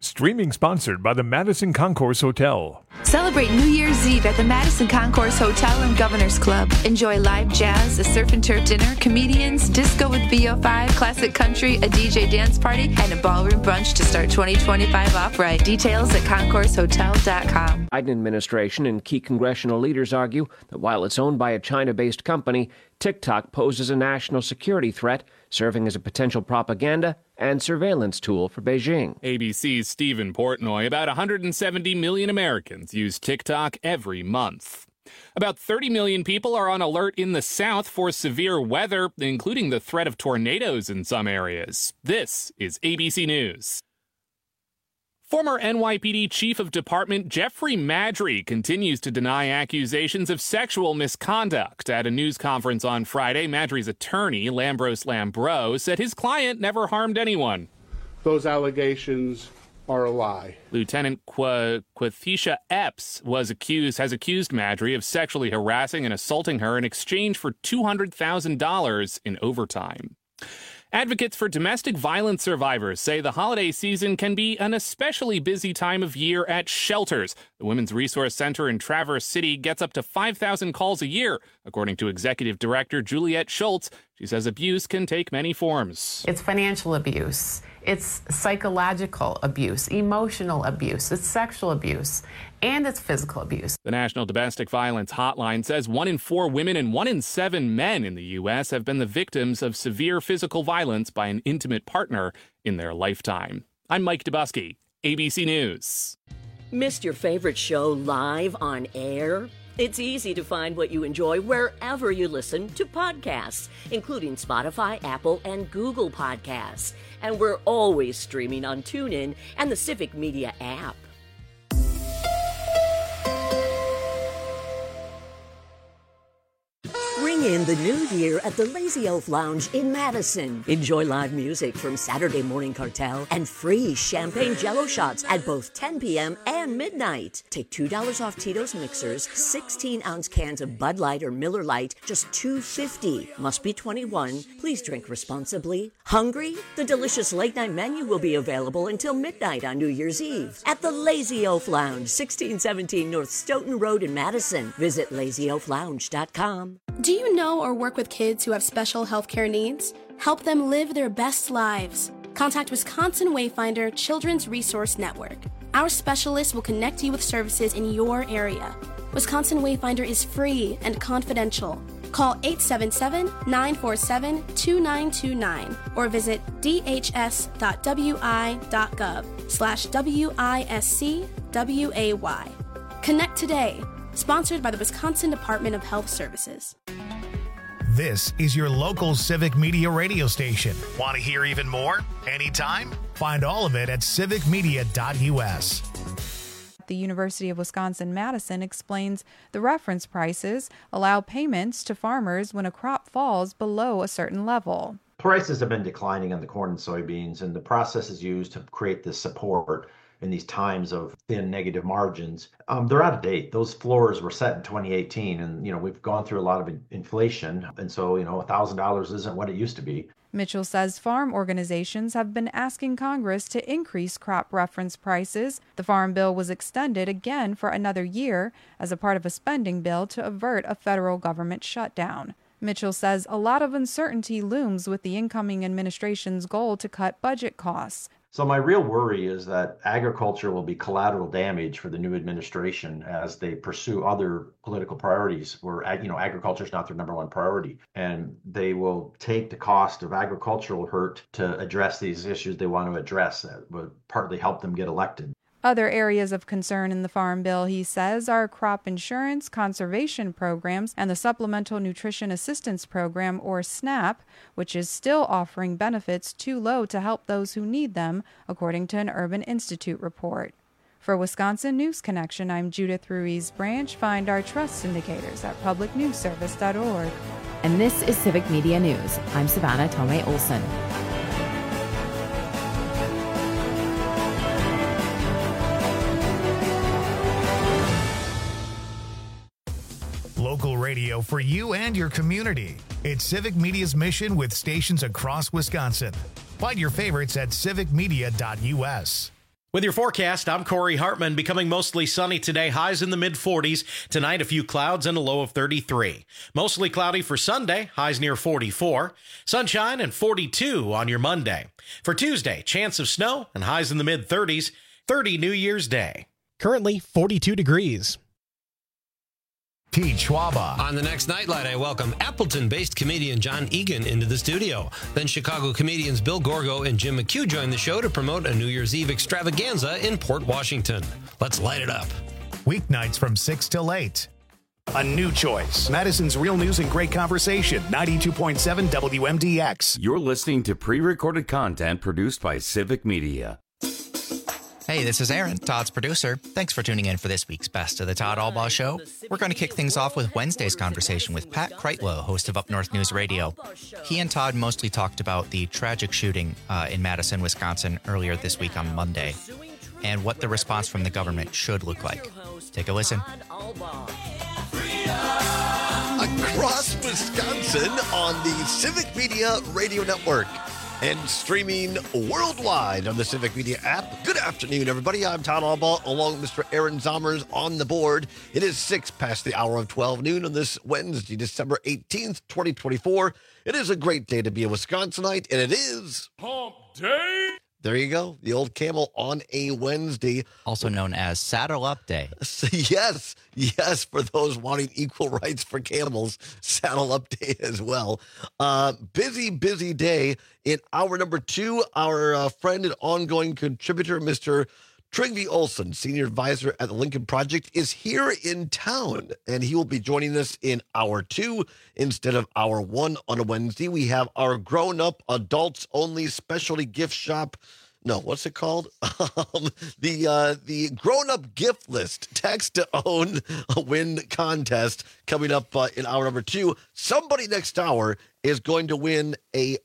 Streaming sponsored by the Madison Concourse Hotel. Celebrate New Year's Eve at the Madison Concourse Hotel and Governor's Club. Enjoy live jazz, a surf and turf dinner, comedians, disco with VO5, classic country, a DJ dance party, and a ballroom brunch to start 2025 off right. Details at concoursehotel.com. Biden administration and key congressional leaders argue that while it's owned by a China-based company, TikTok poses a national security threat, serving as a potential propaganda and surveillance tool for Beijing. ABC's Stephen Portnoy. About 170 million Americans use TikTok every month. About 30 million people are on alert in the South for severe weather, including the threat of tornadoes in some areas. This is ABC News. Former NYPD Chief of Department Jeffrey Maddrey continues to deny accusations of sexual misconduct. At a news conference on Friday, Maddrey's attorney, Lambros Lambro, said his client never harmed anyone. Those allegations are a lie. Lieutenant Quathisha Epps has accused Maddrey of sexually harassing and assaulting her in exchange for $200,000 in overtime. Advocates for domestic violence survivors say the holiday season can be an especially busy time of year at shelters. The Women's Resource Center in Traverse City gets up to 5,000 calls a year, according to Executive Director Juliette Schultz. She says abuse can take many forms. It's financial abuse. It's psychological abuse, emotional abuse, it's sexual abuse, and it's physical abuse. The National Domestic Violence Hotline says 1 in 4 women and 1 in 7 men in the U.S. have been the victims of severe physical violence by an intimate partner in their lifetime. I'm Mike Dubusky, ABC News. Missed your favorite show live on air? It's easy to find what you enjoy wherever you listen to podcasts, including Spotify, Apple, and Google Podcasts. And we're always streaming on TuneIn and the Civic Media app. Ring in the new year at the Lazy Elf Lounge in Madison. Enjoy live music from Saturday Morning Cartel and free champagne Jell-O shots at both 10 p.m. and midnight. Take $2 off Tito's mixers, 16-ounce cans of Bud Light or Miller Lite, just $2.50. Must be 21. Please drink responsibly. Hungry? The delicious late-night menu will be available until midnight on New Year's Eve at the Lazy Elf Lounge, 1617 North Stoughton Road in Madison. Visit LazyElfLounge.com. Do you know or work with kids who have special healthcare needs? Help them live their best lives. Contact Wisconsin Wayfinder Children's Resource Network. Our specialists will connect you with services in your area. Wisconsin Wayfinder is free and confidential. Call 877-947-2929 or visit dhs.wi.gov/WISCWAY. Connect today. Sponsored by the Wisconsin Department of Health Services. This is your local Civic Media radio station. Want to hear even more? Anytime? Find all of it at civicmedia.us. The University of Wisconsin-Madison explains the reference prices allow payments to farmers when a crop falls below a certain level. Prices have been declining on the corn and soybeans, and the process is used to create this support in these times of thin negative margins. They're out of date. Those floors were set in 2018, and we've gone through a lot of inflation, and so $1,000 isn't what it used to be. Mitchell says farm organizations have been asking Congress to increase crop reference prices. The Farm Bill was extended again for another year as a part of a spending bill to avert a federal government shutdown. Mitchell says a lot of uncertainty looms with the incoming administration's goal to cut budget costs. So my real worry is that agriculture will be collateral damage for the new administration as they pursue other political priorities where, agriculture is not their number one priority. And they will take the cost of agricultural hurt to address these issues they want to address that would partly help them get elected. Other areas of concern in the Farm Bill, he says, are crop insurance, conservation programs, and the Supplemental Nutrition Assistance Program, or SNAP, which is still offering benefits too low to help those who need them, according to an Urban Institute report. For Wisconsin News Connection, I'm Judith Ruiz-Branch. Find our trust indicators at publicnewsservice.org. And this is Civic Media News. I'm Savannah Tomei-Olson. Local radio for you and your community. It's Civic Media's mission with stations across Wisconsin. Find your favorites at civicmedia.us. With your forecast, I'm Corey Hartman. Becoming mostly sunny today, highs in the mid-40s. Tonight, a few clouds and a low of 33. Mostly cloudy for Sunday, highs near 44. Sunshine and 42 on your Monday. For Tuesday, chance of snow and highs in the mid-30s. 30 New Year's Day. Currently 42 degrees. Pete Schwaba. On the next Nightlight, I welcome Appleton-based comedian John Egan into the studio. Then Chicago comedians Bill Gorgo and Jim McHugh join the show to promote a New Year's Eve extravaganza in Port Washington. Let's light it up. Weeknights from 6 till 8. A new choice. Madison's Real News and Great Conversation. 92.7 WMDX. You're listening to pre-recorded content produced by Civic Media. Hey, this is Aaron, Todd's producer. Thanks for tuning in for this week's Best of the Todd Albaugh Show. We're going to kick things off with Wednesday's conversation with Pat Kreitlow, host of Up North News Radio. He and Todd mostly talked about the tragic shooting in Madison, Wisconsin earlier this week on Monday, and what the response from the government should look like. Take a listen. Across Wisconsin on the Civic Media Radio Network. And streaming worldwide on the Civic Media app. Good afternoon, everybody. I'm Todd Albaugh, along with Mr. Aaron Zommers on the board. It is 6 past the hour of 12 noon on this Wednesday, December 18th, 2024. It is a great day to be a Wisconsinite, and it is Hump Day. There you go. The old camel on a Wednesday. Also known as Saddle Up Day. Yes, for those wanting equal rights for camels, Saddle Up Day as well. Busy day. In hour number 2, our friend and ongoing contributor, Mr. Trygve Olsen, Senior Advisor at the Lincoln Project, is here in town, and he will be joining us in hour 2 instead of hour 1 on a Wednesday. We have our grown-up, adults-only specialty gift shop. No, what's it called? The grown-up gift list, text to own a win contest coming up in hour number 2. Somebody next hour is going to win a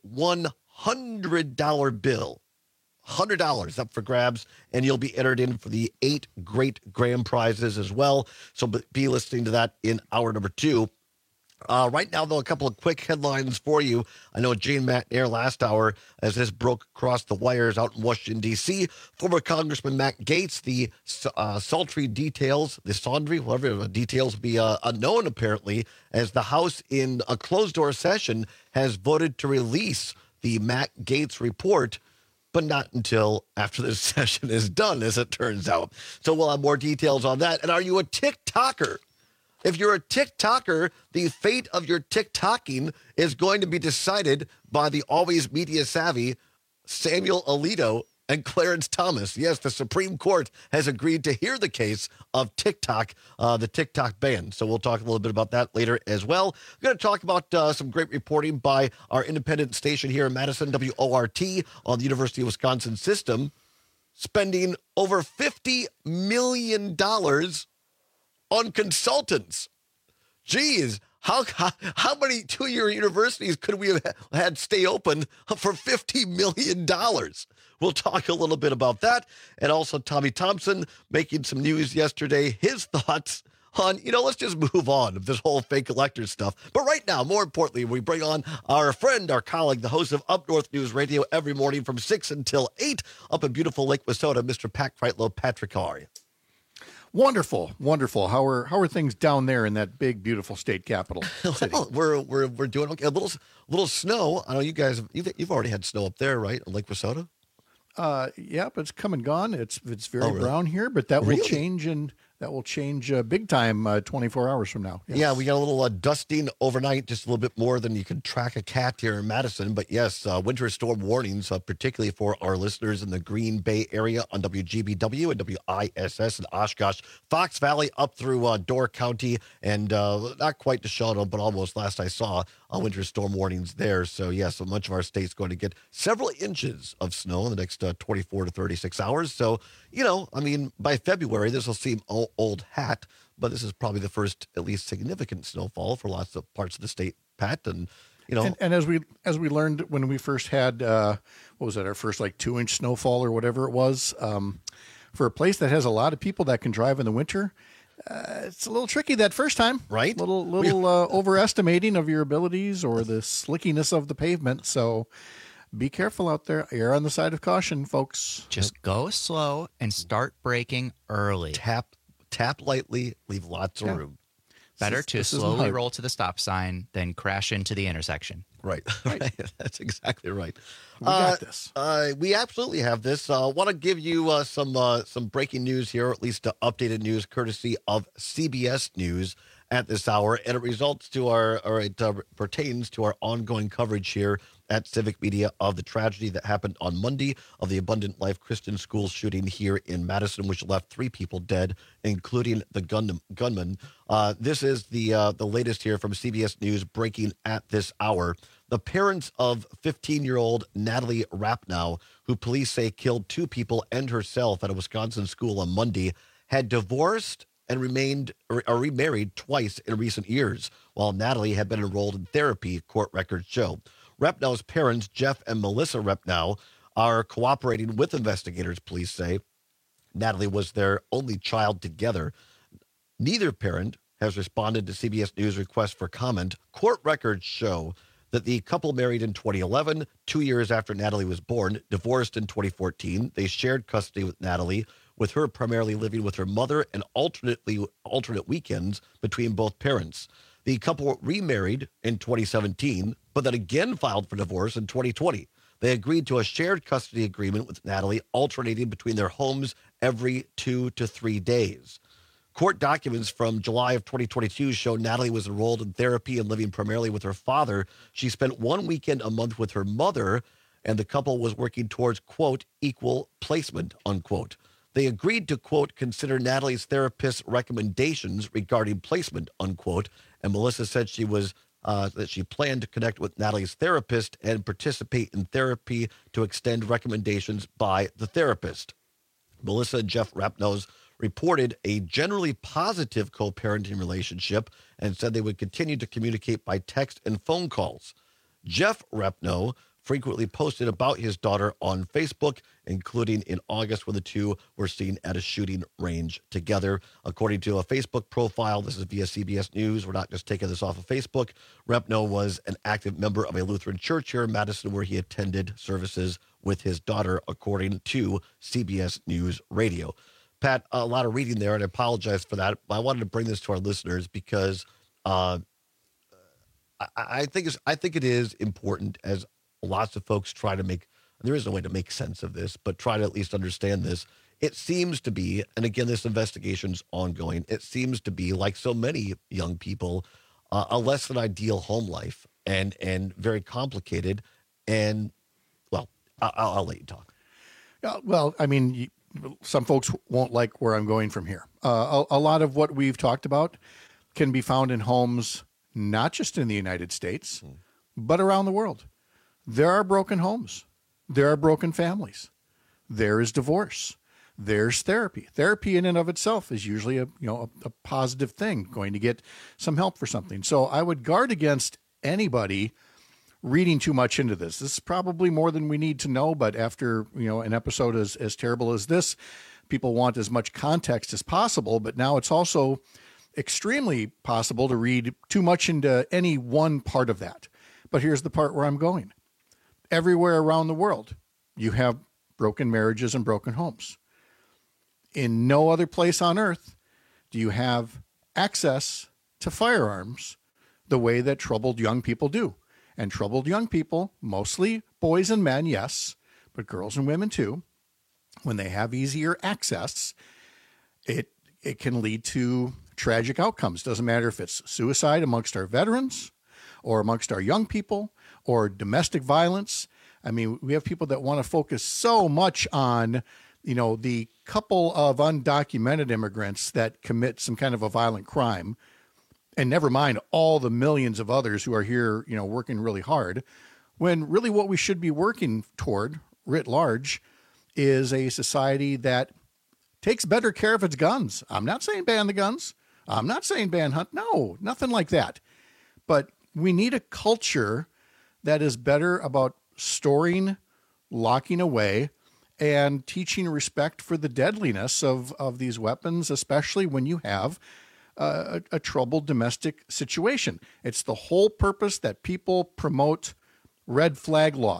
$100 bill. $100 up for grabs, and you'll be entered in for the 8 great grand prizes as well. So be listening to that in hour number 2. Right now, though, a couple of quick headlines for you. I know Jane McNair last hour, as this broke across the wires out in Washington, D.C. Former Congressman Matt Gaetz, the sultry details, the Sondry, whatever details will be unknown, apparently, as the House in a closed-door session has voted to release the Matt Gaetz report, but not until after this session is done, as it turns out. So we'll have more details on that. And are you a TikToker? If you're a TikToker, the fate of your TikToking is going to be decided by the always media savvy Samuel Alito and Clarence Thomas. Yes, the Supreme Court has agreed to hear the case of TikTok, the TikTok ban. So we'll talk a little bit about that later as well. We're going to talk about some great reporting by our independent station here in Madison, WORT, on the University of Wisconsin system, spending over $50 million on consultants. Geez, how many two-year universities could we have had stay open for $50 million? We'll talk a little bit about that. And also Tommy Thompson making some news yesterday. His thoughts on, let's just move on of this whole fake elector stuff. But right now, more importantly, we bring on our friend, our colleague, the host of Up North News Radio every morning from 6 until 8 up in beautiful Lake Wissota, Mr. Pat Kreitlow. Patrick, how are you? Wonderful. How are things down there in that big, beautiful state capital city? Well, we're doing okay. A little snow. I know you guys you've already had snow up there, right, in Lake Wissota? Yeah, but it's come and gone. It's very brown here, but that will change, and that will change big time 24 hours from now. Yes. Yeah, we got a little dusting overnight, just a little bit more than you can track a cat here in Madison. But yes, winter storm warnings, particularly for our listeners in the Green Bay area on WGBW and WISS in Oshkosh, Fox Valley up through Door County, and not quite to Shawnee, but almost last I saw winter storm warnings there. So yes, so much of our state's going to get several inches of snow in the next 24 to 36 hours. So, by February, this will seem old hat, but this is probably the first, at least, significant snowfall for lots of parts of the state, Pat. And as we learned when we first had, our first 2-inch snowfall or whatever it was, for a place that has a lot of people that can drive in the winter, it's a little tricky that first time, right? Little overestimating of your abilities or the slickiness of the pavement. So, be careful out there. Err on the side of caution, folks. Just go slow and start braking early. Tap lightly, leave lots of room. Better to slowly roll to the stop sign than crash into the intersection. Right. That's exactly right. We got this. We absolutely have this. I want to give you some breaking news here, or at least updated news, courtesy of CBS News at this hour, and it pertains to our ongoing coverage here at Civic Media of the tragedy that happened on Monday of the Abundant Life Christian School shooting here in Madison, which left 3 people dead, including the gunman. This is the latest here from CBS News, breaking at this hour. The parents of 15-year-old Natalie Rapnow, who police say killed 2 people and herself at a Wisconsin school on Monday, had divorced and remarried twice in recent years, while Natalie had been enrolled in therapy, court records show. Repnow's parents, Jeff and Melissa Repnow, are cooperating with investigators, police say. Natalie was their only child together. Neither parent has responded to CBS News' request for comment. Court records show that the couple married in 2011, 2 years after Natalie was born, divorced in 2014. They shared custody with Natalie, with her primarily living with her mother and alternate weekends between both parents. The couple remarried in 2017, but then again filed for divorce in 2020. They agreed to a shared custody agreement with Natalie, alternating between their homes every 2 to 3 days. Court documents from July of 2022 show Natalie was enrolled in therapy and living primarily with her father. She spent 1 weekend a month with her mother, and the couple was working towards, quote, equal placement, unquote. They agreed to, quote, consider Natalie's therapist's recommendations regarding placement, unquote. And Melissa said that she planned to connect with Natalie's therapist and participate in therapy to extend recommendations by the therapist. Melissa and Jeff Rapnow reported a generally positive co-parenting relationship and said they would continue to communicate by text and phone calls. Jeff Rapnow frequently posted about his daughter on Facebook, including in August when the two were seen at a shooting range together. According to a Facebook profile, this is via CBS News. We're not just taking this off of Facebook. Rapnow was an active member of a Lutheran church here in Madison where he attended services with his daughter, according to CBS News Radio. Pat, a lot of reading there, and I apologize for that. I wanted to bring this to our listeners because I think it is important, as lots of folks try to make, there is no way to make sense of this, but try to at least understand this. It seems to be, and again, this investigation's ongoing, it seems to be, like so many young people, a less than ideal home life and very complicated. And, well, I'll let you talk. Well, I mean, some folks won't like where I'm going from here. A lot of what we've talked about can be found in homes, not just in the United States, but around the world. There are broken homes. There are broken families. There is divorce. There's therapy. Therapy in and of itself is usually a positive thing, going to get some help for something. So I would guard against anybody reading too much into this. This is probably more than we need to know, but after, an episode as terrible as this, people want as much context as possible, but now it's also extremely possible to read too much into any one part of that. But here's the part where I'm going. Everywhere around the world, you have broken marriages and broken homes. In no other place on earth do you have access to firearms the way that troubled young people do. And troubled young people, mostly boys and men, yes, but girls and women too, when they have easier access, it can lead to tragic outcomes. Doesn't matter if it's suicide amongst our veterans or amongst our young people or domestic violence. I mean, we have people that want to focus so much on, the couple of undocumented immigrants that commit some kind of a violent crime, and never mind all the millions of others who are here, working really hard, when really what we should be working toward, writ large, is a society that takes better care of its guns. I'm not saying ban the guns. I'm not saying ban hunt. No, nothing like that. But we need a culture that is better about storing, locking away, and teaching respect for the deadliness of these weapons, especially when you have a troubled domestic situation. It's the whole purpose that people promote red flag laws.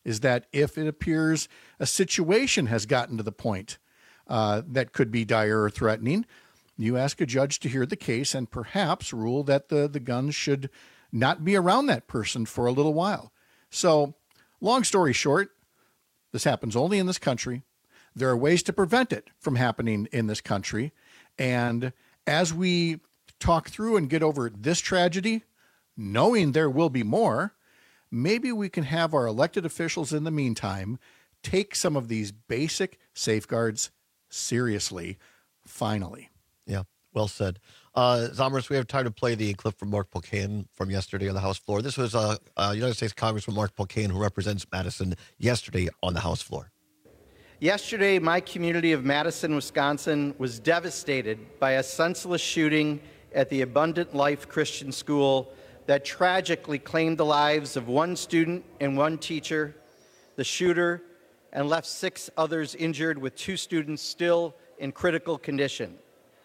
is that if it appears a situation has gotten to the point that could be dire or threatening, you ask a judge to hear the case and perhaps rule that the guns should not be around that person for a little while. So, long story short, this happens only in this country. There are ways to prevent it from happening in this country. And as we talk through and get over this tragedy, knowing there will be more, maybe we can have our elected officials in the meantime take some of these basic safeguards seriously, finally. Yeah, well said. Zomers, we have time to play the clip from Mark Pocan from yesterday on the House floor. This was United States Congressman Mark Pocan, who represents Madison, yesterday on the House floor. Yesterday, my community of Madison, Wisconsin, was devastated by a senseless shooting at the Abundant Life Christian School that tragically claimed the lives of one student and one teacher, the shooter, and left 6 others injured, with 2 students still in critical condition.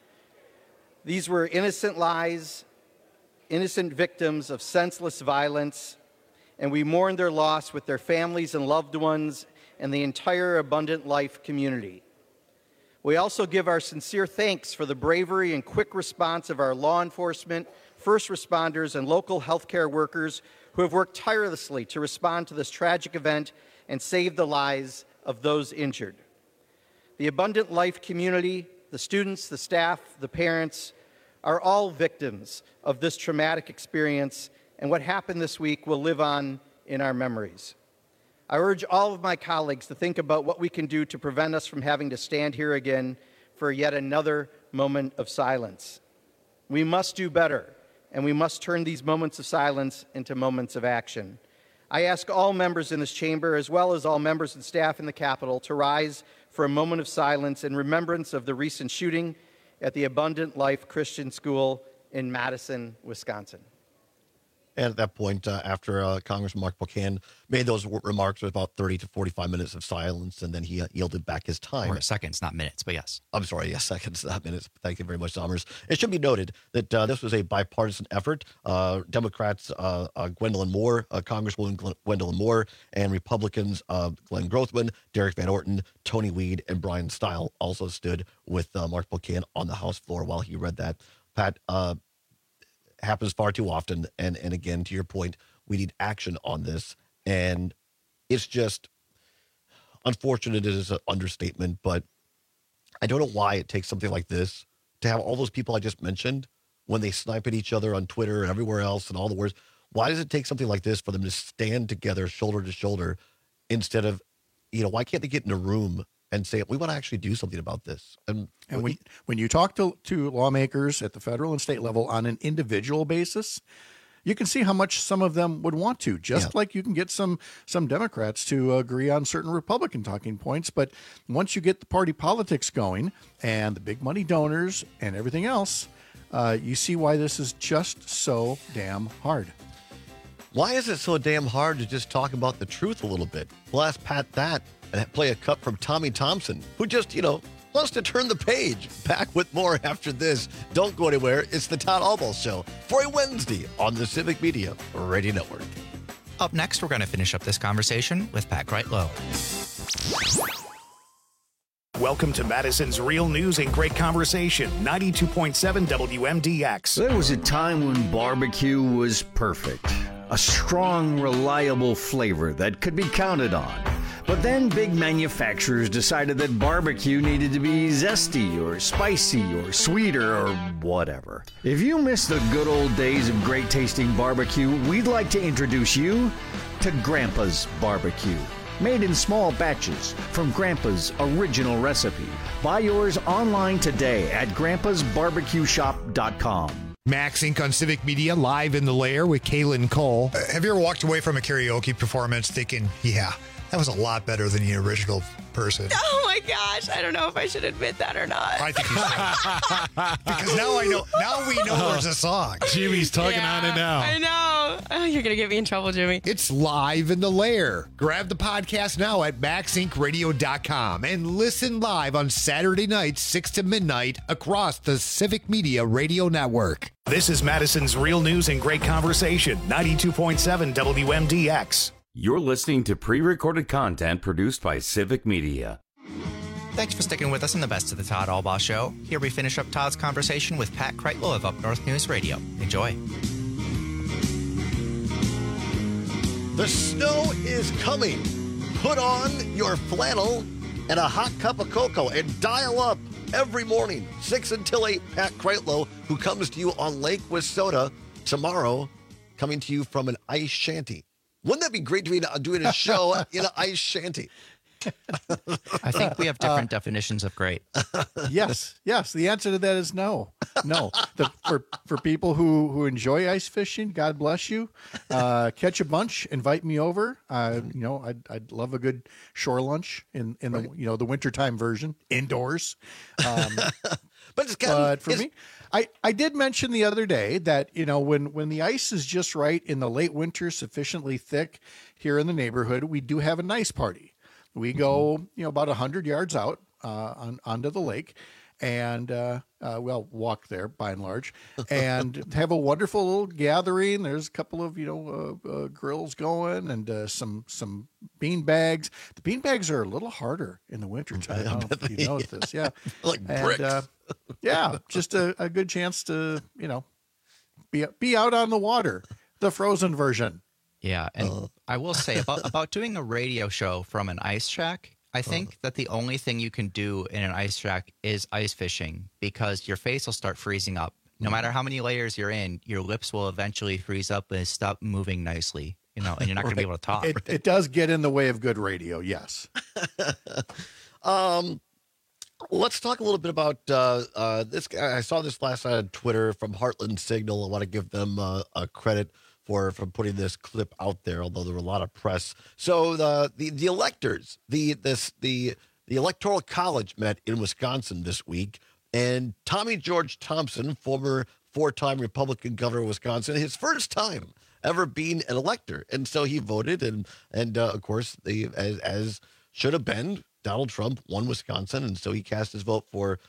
These were innocent lives, innocent victims of senseless violence, and we mourn their loss with their families and loved ones and the entire Abundant Life community. We also give our sincere thanks for the bravery and quick response of our law enforcement, first responders, and local healthcare workers who have worked tirelessly to respond to this tragic event and save the lives of those injured. The Abundant Life community, the students, the staff, the parents, are all victims of this traumatic experience, and what happened this week will live on in our memories. I urge all of my colleagues to think about what we can do to prevent us from having to stand here again for yet another moment of silence. We must do better, and we must turn these moments of silence into moments of action. I ask all members in this chamber, as well as all members and staff in the Capitol, to rise for a moment of silence in remembrance of the recent shooting at the Abundant Life Christian School in Madison, Wisconsin. And at that point, after Congressman Mark Pocan made those remarks, with about 30 to 45 minutes of silence, and then he yielded back his time. Or seconds, not minutes, but yes. I'm sorry, yes, seconds, not minutes. Thank you very much, Somers. It should be noted that this was a bipartisan effort. Democrats, Gwendolyn Moore, Congresswoman Gwendolyn Moore, and Republicans Glenn Grothman, Derek Van Orton, Tony Weed, and Brian Stile also stood with Mark Pocan on the House floor while he read that. Pat, happens far too often, and again, to your point, we need action on this, and it's just unfortunate. It is an understatement, but I don't know why it takes something like this to have all those people I just mentioned, when they snipe at each other on Twitter and everywhere else and all the words. Why does it take something like this for them to stand together shoulder to shoulder instead of, why can't they get in a room and say, we want to actually do something about this? And when you talk to lawmakers at the federal and state level on an individual basis, you can see how much some of them would want to, like you can get some Democrats to agree on certain Republican talking points. But once you get the party politics going and the big money donors and everything else, you see why this is just so damn hard. Why is it so damn hard to just talk about the truth a little bit? We'll ask Pat that and play a cut from Tommy Thompson, who just, wants to turn the page. Back with more after this. Don't go anywhere. It's the Todd Albaugh Show for a Wednesday on the Civic Media Radio Network. Up next, we're going to finish up this conversation with Pat Kreitlow. Welcome to Madison's Real News and Great Conversation, 92.7 WMDX. There was a time when barbecue was perfect. A strong, reliable flavor that could be counted on. But then big manufacturers decided that barbecue needed to be zesty or spicy or sweeter or whatever. If you miss the good old days of great tasting barbecue, we'd like to introduce you to Grandpa's Barbecue. Made in small batches from Grandpa's original recipe. Buy yours online today at grandpasbarbecueshop.com. Max Inc. on Civic Media, live in the lair with Kaylin Cole. Have you ever walked away from a karaoke performance thinking, yeah, that was a lot better than the original person? Oh my gosh, I don't know if I should admit that or not. I think you should. Because now we know there's a song. Jimmy's tugging on it now. I know. Oh, you're going to get me in trouble, Jimmy. It's live in the lair. Grab the podcast now at maxincradio.com and listen live on Saturday nights, 6 to midnight, across the Civic Media Radio Network. This is Madison's Real News and Great Conversation, 92.7 WMDX. You're listening to pre-recorded content produced by Civic Media. Thanks for sticking with us in the Best of the Todd Albaugh Show. Here we finish up Todd's conversation with Pat Kreitlow of Up North News Radio. Enjoy. The snow is coming. Put on your flannel and a hot cup of cocoa and dial up every morning, 6 until 8. Pat Kreitlow, who comes to you on Lake Wissota tomorrow, coming to you from an ice shanty. Wouldn't that be great to be doing a show in an ice shanty? I think we have different definitions of great. Yes. The answer to that is no. For people who enjoy ice fishing, God bless you. Catch a bunch, invite me over. I'd love a good shore lunch in the wintertime version, indoors. But for me, I did mention the other day that, when the ice is just right in the late winter, sufficiently thick here in the neighborhood, we do have an ice party. We go, about 100 yards out onto the lake and, walk there by and large and have a wonderful little gathering. There's a couple of, grills going and some bean bags. The bean bags are a little harder in the wintertime. I don't know if you noticed this. Yeah. Like bricks. Just a good chance to, be out on the water, the frozen version. Yeah, and I will say about doing a radio show from an ice shack, I think that the only thing you can do in an ice shack is ice fishing because your face will start freezing up. No matter how many layers you're in, your lips will eventually freeze up and stop moving nicely, and you're not going to be able to talk. It does get in the way of good radio, yes. Let's talk a little bit about this guy. I saw this last night on Twitter from Heartland Signal. I want to give them a credit for putting this clip out there, although there were a lot of press. So the electors, the Electoral College met in Wisconsin this week, and Tommy George Thompson, former 4-time Republican governor of Wisconsin, his first time ever being an elector, and so he voted, and of course, as should have been, Donald Trump won Wisconsin, and so he cast his vote for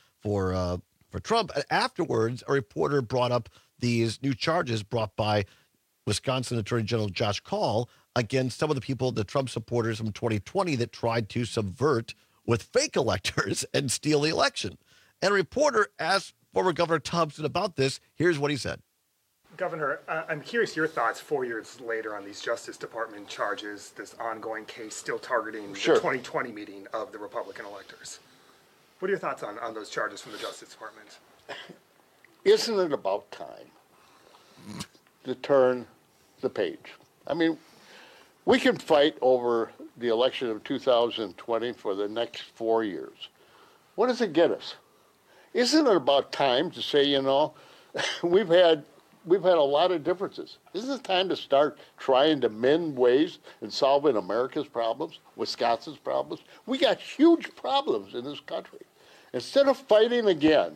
Trump. And afterwards, a reporter brought up these new charges brought by Wisconsin Attorney General Josh Kaul against some of the people, the Trump supporters from 2020 that tried to subvert with fake electors and steal the election. And a reporter asked former Governor Thompson about this. Here's what he said. Governor, I'm curious your thoughts 4 years later on these Justice Department charges, this ongoing case still targeting the 2020 meeting of the Republican electors. What are your thoughts on those charges from the Justice Department? Isn't it about time to turn the page? I mean, we can fight over the election of 2020 for the next 4 years. What does it get us? Isn't it about time to say, we've had a lot of differences. Isn't it time to start trying to mend ways and solving America's problems, Wisconsin's problems? We got huge problems in this country. Instead of fighting again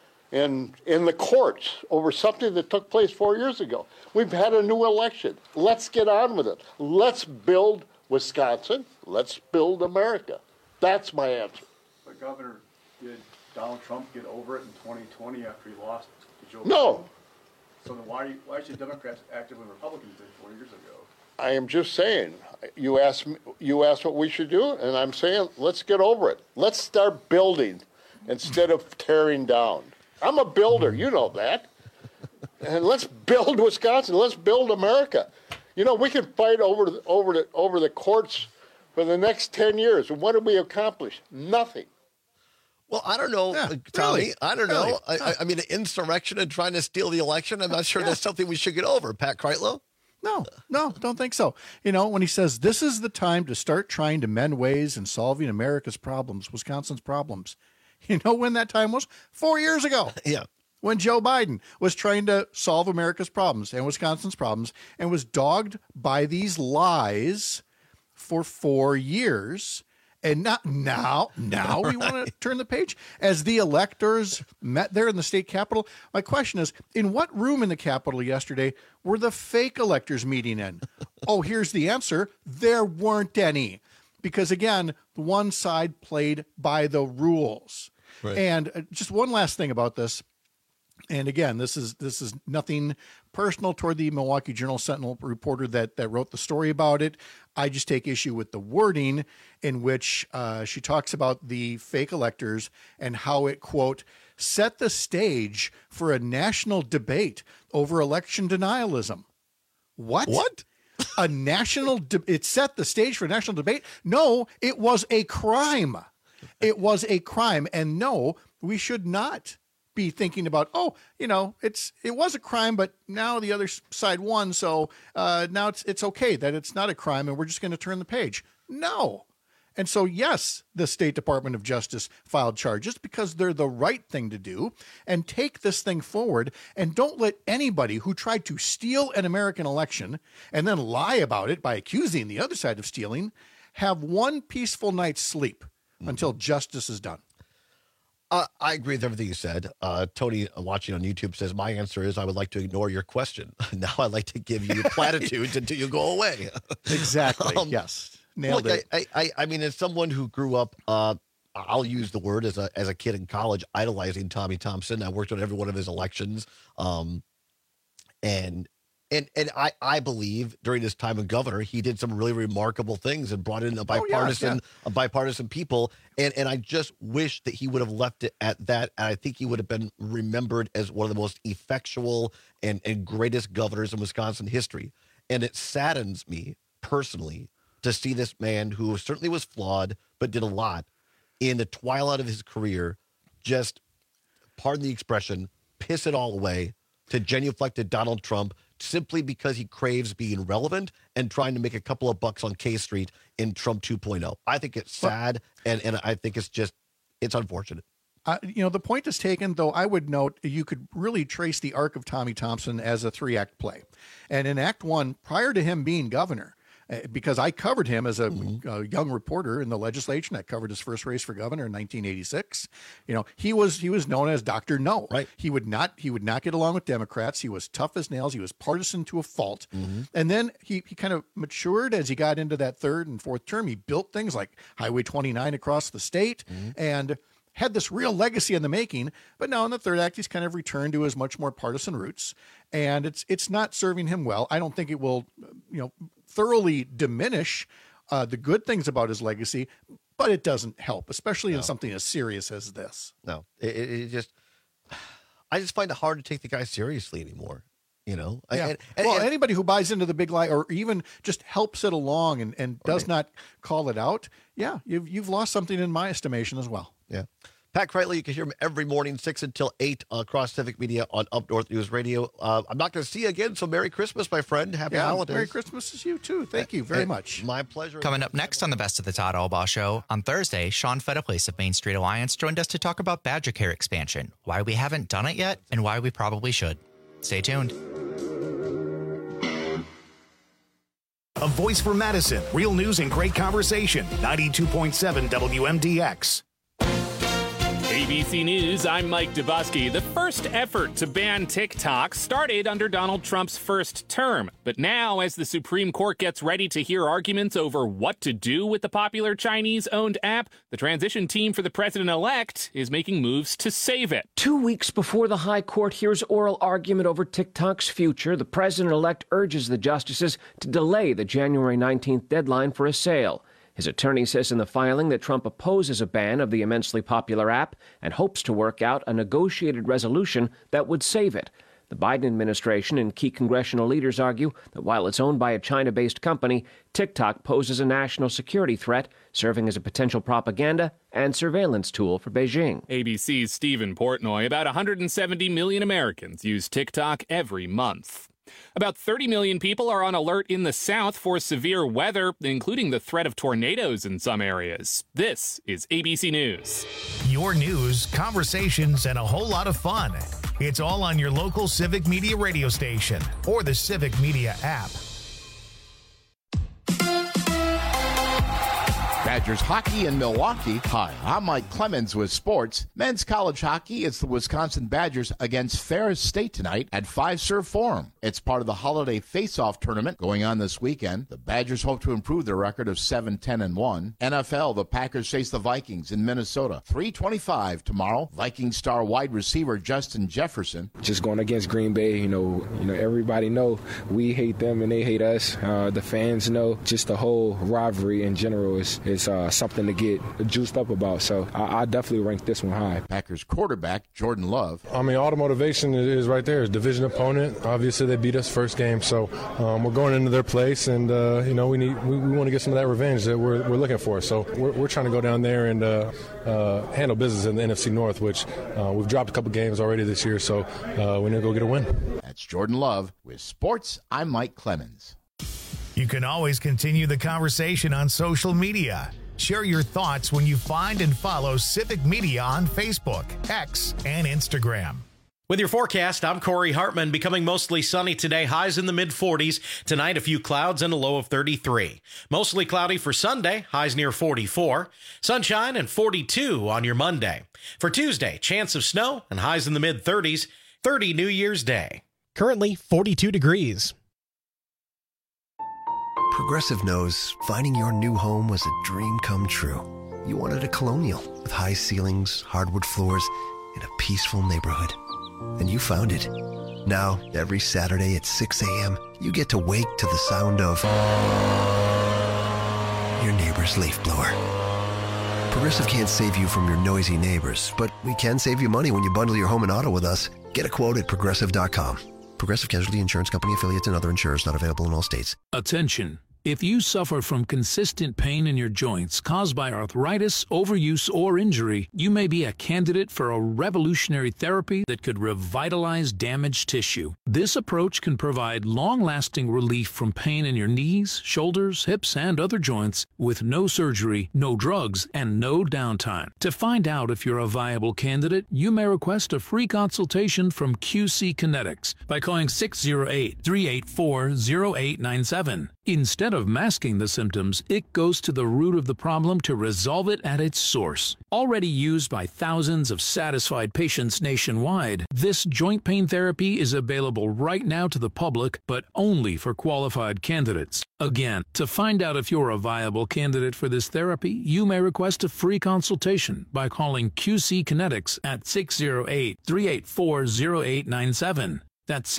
in the courts over something that took place 4 years ago, we've had a new election. Let's get on with it. Let's build Wisconsin. Let's build America. That's my answer. But Governor, did Donald Trump get over it in 2020 after he lost to Joe Biden? No. So then why should Democrats act when Republicans did 4 years ago? I am just saying, you asked what we should do, and I'm saying let's get over it. Let's start building instead of tearing down. I'm a builder, you know that. And let's build Wisconsin. Let's build America. We can fight over the courts for the next 10 years. And what did we accomplish? Nothing. Well, I don't know, Tommy. Really? I don't know. I mean, insurrection and trying to steal the election, I'm not sure that's something we should get over. Pat Kreitlow? No, don't think so. When he says this is the time to start trying to mend ways and solving America's problems, Wisconsin's problems. You know when that time was? 4 years ago. Yeah. When Joe Biden was trying to solve America's problems and Wisconsin's problems and was dogged by these lies for 4 years. And now we want to turn the page. As the electors met there in the state capitol, my question is, in what room in the capitol yesterday were the fake electors meeting in? Oh, here's the answer. There weren't any. Because, again, one side played by the rules. Right. And just one last thing about this. And again, this is nothing personal toward the Milwaukee Journal-Sentinel reporter that wrote the story about it. I just take issue with the wording in which she talks about the fake electors and how it, quote, set the stage for a national debate over election denialism. What? A national it set the stage for a national debate? No, it was a crime. It was a crime. And no, we should not be thinking about, it was a crime, but now the other side won, so now it's okay that it's not a crime, and we're just going to turn the page. No. And so, yes, the State Department of Justice filed charges because they're the right thing to do, and take this thing forward, and don't let anybody who tried to steal an American election and then lie about it by accusing the other side of stealing have one peaceful night's sleep until justice is done. I agree with everything you said. Tony, watching on YouTube, says, my answer is I would like to ignore your question. Now I'd like to give you platitudes until you go away. Exactly. Yes. Nailed it. I mean, as someone who grew up, I'll use the word as a kid in college, idolizing Tommy Thompson. I worked on every one of his elections. And I believe during his time as governor, he did some really remarkable things and brought in a bipartisan people. And I just wish that he would have left it at that. And I think he would have been remembered as one of the most effectual and greatest governors in Wisconsin history. And it saddens me personally to see this man, who certainly was flawed, but did a lot in the twilight of his career, just, pardon the expression, piss it all away to genuflect Donald Trump, simply because he craves being relevant and trying to make a couple of bucks on K Street in Trump 2.0. I think it's sad, and I think it's unfortunate. The point is taken, though I would note you could really trace the arc of Tommy Thompson as a 3-act play. And in Act 1, prior to him being governor, because I covered him as a young reporter in the legislature. I covered his first race for governor in 1986. He was known as Dr. No. Right. He would not get along with Democrats. He was tough as nails. He was partisan to a fault. And then he kind of matured as he got into that third and fourth term. He built things like Highway 29 across the state and had this real legacy in the making. But now in the third act, he's kind of returned to his much more partisan roots, and it's not serving him well. I don't think it will, thoroughly diminish the good things about his legacy, but it doesn't help, especially in something as serious as this. No, I just find it hard to take the guy seriously anymore. Anybody who buys into the big lie or even just helps it along and does not call it out, you've lost something in my estimation as well. Yeah. Pat Kreitley, you can hear him every morning, 6 until 8 across Civic Media on Up North News Radio. I'm not going to see you again, so Merry Christmas, my friend. Happy holidays. Merry Christmas to you, too. Thank you very much. My pleasure. Coming up next on the Best of the Todd Albaugh Show, on Thursday, Sean Fediplace of Main Street Alliance joined us to talk about Badger Care expansion, why we haven't done it yet, and why we probably should. Stay tuned. A voice for Madison. Real news and great conversation. 92.7 WMDX. ABC News, I'm Mike Dubosky. The first effort to ban TikTok started under Donald Trump's first term. But now, as the Supreme Court gets ready to hear arguments over what to do with the popular Chinese-owned app, the transition team for the president-elect is making moves to save it. 2 weeks before the High Court hears oral argument over TikTok's future, the president-elect urges the justices to delay the January 19th deadline for a sale. His attorney says in the filing that Trump opposes a ban of the immensely popular app and hopes to work out a negotiated resolution that would save it. The Biden administration and key congressional leaders argue that while it's owned by a China-based company, TikTok poses a national security threat, serving as a potential propaganda and surveillance tool for Beijing. ABC's Stephen Portnoy. About 170 million Americans use TikTok every month. About 30 million people are on alert in the South for severe weather, including the threat of tornadoes in some areas. This is ABC News. Your news, conversations, and a whole lot of fun. It's all on your local Civic Media radio station or the Civic Media app. Badgers hockey in Milwaukee. Hi, I'm Mike Clemens with sports. Men's college hockey, it's the Wisconsin Badgers against Ferris State tonight at Fiserv Forum. It's part of the holiday face-off tournament going on this weekend. The Badgers hope to improve their record of 7-10-1. NFL, the Packers face the Vikings in Minnesota. 3:25 tomorrow. Viking star wide receiver Justin Jefferson. Just going against Green Bay, you know, everybody know we hate them and they hate us. The fans know. Just the whole rivalry in general is something to get juiced up about. So I definitely rank this one high. Packers quarterback Jordan Love. I mean, all the motivation is right there. It's a division opponent. Obviously, they beat us first game, so we're going into their place, and we want to get some of that revenge that we're looking for. So we're trying to go down there and handle business in the NFC North, which we've dropped a couple games already this year. So we need to go get a win. That's Jordan Love with sports. I'm Mike Clemens. You can always continue the conversation on social media. Share your thoughts when you find and follow Civic Media on Facebook, X, and Instagram. With your forecast, I'm Corey Hartman. Becoming mostly sunny today, highs in the mid-40s. Tonight, a few clouds and a low of 33. Mostly cloudy for Sunday, highs near 44. Sunshine and 42 on your Monday. For Tuesday, chance of snow and highs in the mid-30s. 30 New Year's Day. Currently 42 degrees. Progressive knows finding your new home was a dream come true. You wanted a Colonial with high ceilings, hardwood floors, and a peaceful neighborhood. And you found it. Now, every Saturday at 6 a.m., you get to wake to the sound of your neighbor's leaf blower. Progressive can't save you from your noisy neighbors, but we can save you money when you bundle your home and auto with us. Get a quote at Progressive.com. Progressive Casualty Insurance Company affiliates and other insurers not available in all states. Attention. If you suffer from consistent pain in your joints caused by arthritis, overuse, or injury, you may be a candidate for a revolutionary therapy that could revitalize damaged tissue. This approach can provide long-lasting relief from pain in your knees, shoulders, hips, and other joints with no surgery, no drugs, and no downtime. To find out if you're a viable candidate, you may request a free consultation from QC Kinetics by calling 608-384-0897. Instead of masking the symptoms, it goes to the root of the problem to resolve it at its source. Already used by thousands of satisfied patients nationwide, this joint pain therapy is available right now to the public, but only for qualified candidates. Again, to find out if you're a viable candidate for this therapy, you may request a free consultation by calling QC Kinetics at 608-384-0897. That's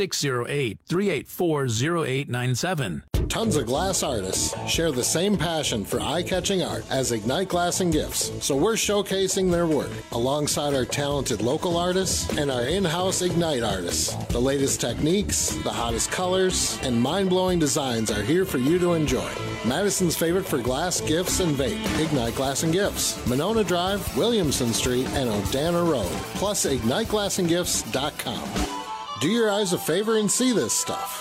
608-384-0897. Tons of glass artists share the same passion for eye-catching art as Ignite Glass and Gifts, so we're showcasing their work alongside our talented local artists and our in-house Ignite artists. The latest techniques, the hottest colors, and mind-blowing designs are here for you to enjoy. Madison's favorite for glass, gifts, and vape, Ignite Glass and Gifts, Monona Drive, Williamson Street, and Odana Road, plus IgniteGlassandGifts.com. Do your eyes a favor and see this stuff.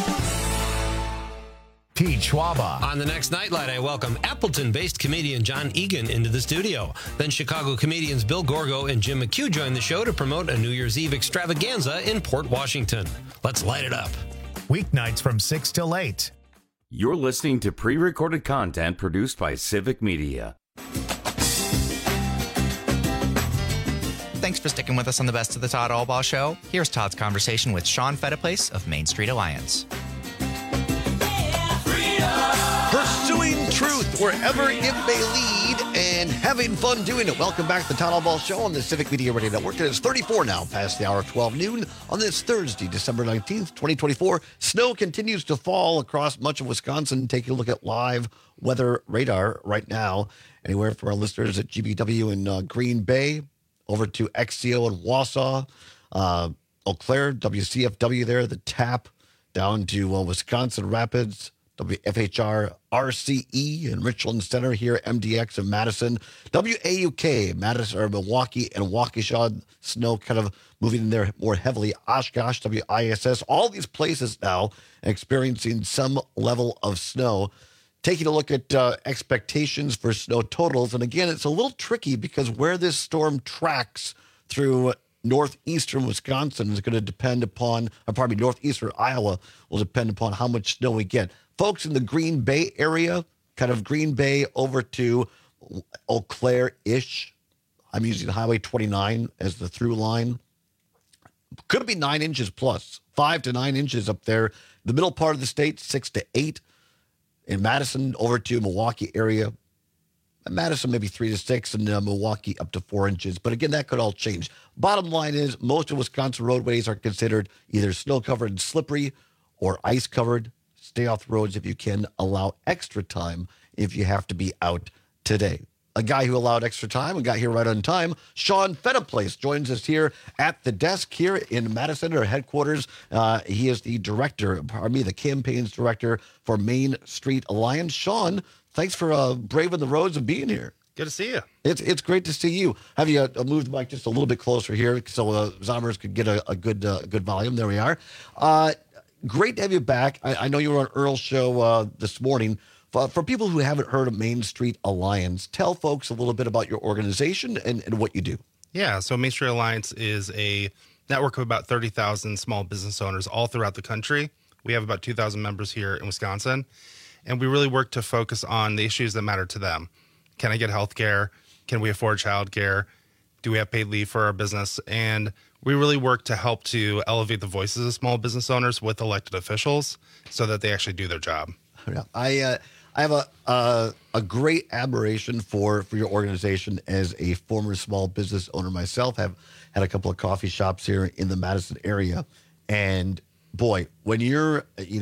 Teach Schwaba. On the next Nightlight, I welcome Appleton-based comedian John Egan into the studio. Then Chicago comedians Bill Gorgo and Jim McHugh join the show to promote a New Year's Eve extravaganza in Port Washington. Let's light it up. Weeknights from 6 till 8. You're listening to pre-recorded content produced by Civic Media. Thanks for sticking with us on the Best of the Todd Albaugh Show. Here's Todd's conversation with Sean Fediplace of Main Street Alliance. Pursuing truth wherever it may lead and having fun doing it. Welcome back to the Todd Albaugh Show on the Civic Media Radio Network. It is 34 now past the hour of 12 noon on this Thursday, December 19th, 2024. Snow continues to fall across much of Wisconsin. Taking a look at live weather radar right now. Anywhere from our listeners at GBW in Green Bay over to XCO in Wausau, Eau Claire, WCFW there, the TAP, down to Wisconsin Rapids, WFHR RCE in Richland Center here, MDX in Madison, WAUK, Madison or Milwaukee and Waukesha, snow kind of moving in there more heavily, Oshkosh, WISS, all these places now experiencing some level of snow. Taking a look at expectations for snow totals, and again, it's a little tricky because where this storm tracks through northeastern Wisconsin is going to depend upon, northeastern Iowa will depend upon how much snow we get. Folks in the Green Bay area, kind of Green Bay over to Eau Claire-ish. I'm using Highway 29 as the through line. Could be 9 inches plus, 5 to 9 inches up there. The middle part of the state, 6 to 8. In Madison, over to Milwaukee area. Madison, maybe 3 to 6, and Milwaukee up to 4 inches. But again, that could all change. Bottom line is, most of Wisconsin roadways are considered either snow-covered and slippery or ice-covered. Stay off the roads if you can. Allow extra time if you have to be out today. A guy who allowed extra time and got here right on time, Sean Fettiplace, joins us here at the desk here in Madison, our headquarters. He is the the campaigns director for Main Street Alliance. Sean, thanks for braving the roads and being here. Good to see you. It's great to see you. Have you moved the mic just a little bit closer here so Zombers could get a good volume? There we are. Great to have you back. I know you were on Earl's show this morning. For people who haven't heard of Main Street Alliance, tell folks a little bit about your organization and what you do. Yeah, so Main Street Alliance is a network of about 30,000 small business owners all throughout the country. We have about 2,000 members here in Wisconsin, and we really work to focus on the issues that matter to them. Can I get health care? Can we afford child care? Do we have paid leave for our business? And we really work to help to elevate the voices of small business owners with elected officials so that they actually do their job. Yeah, I have a great admiration for your organization as a former small business owner myself. Have had a couple of coffee shops here in the Madison area. And boy, when you're,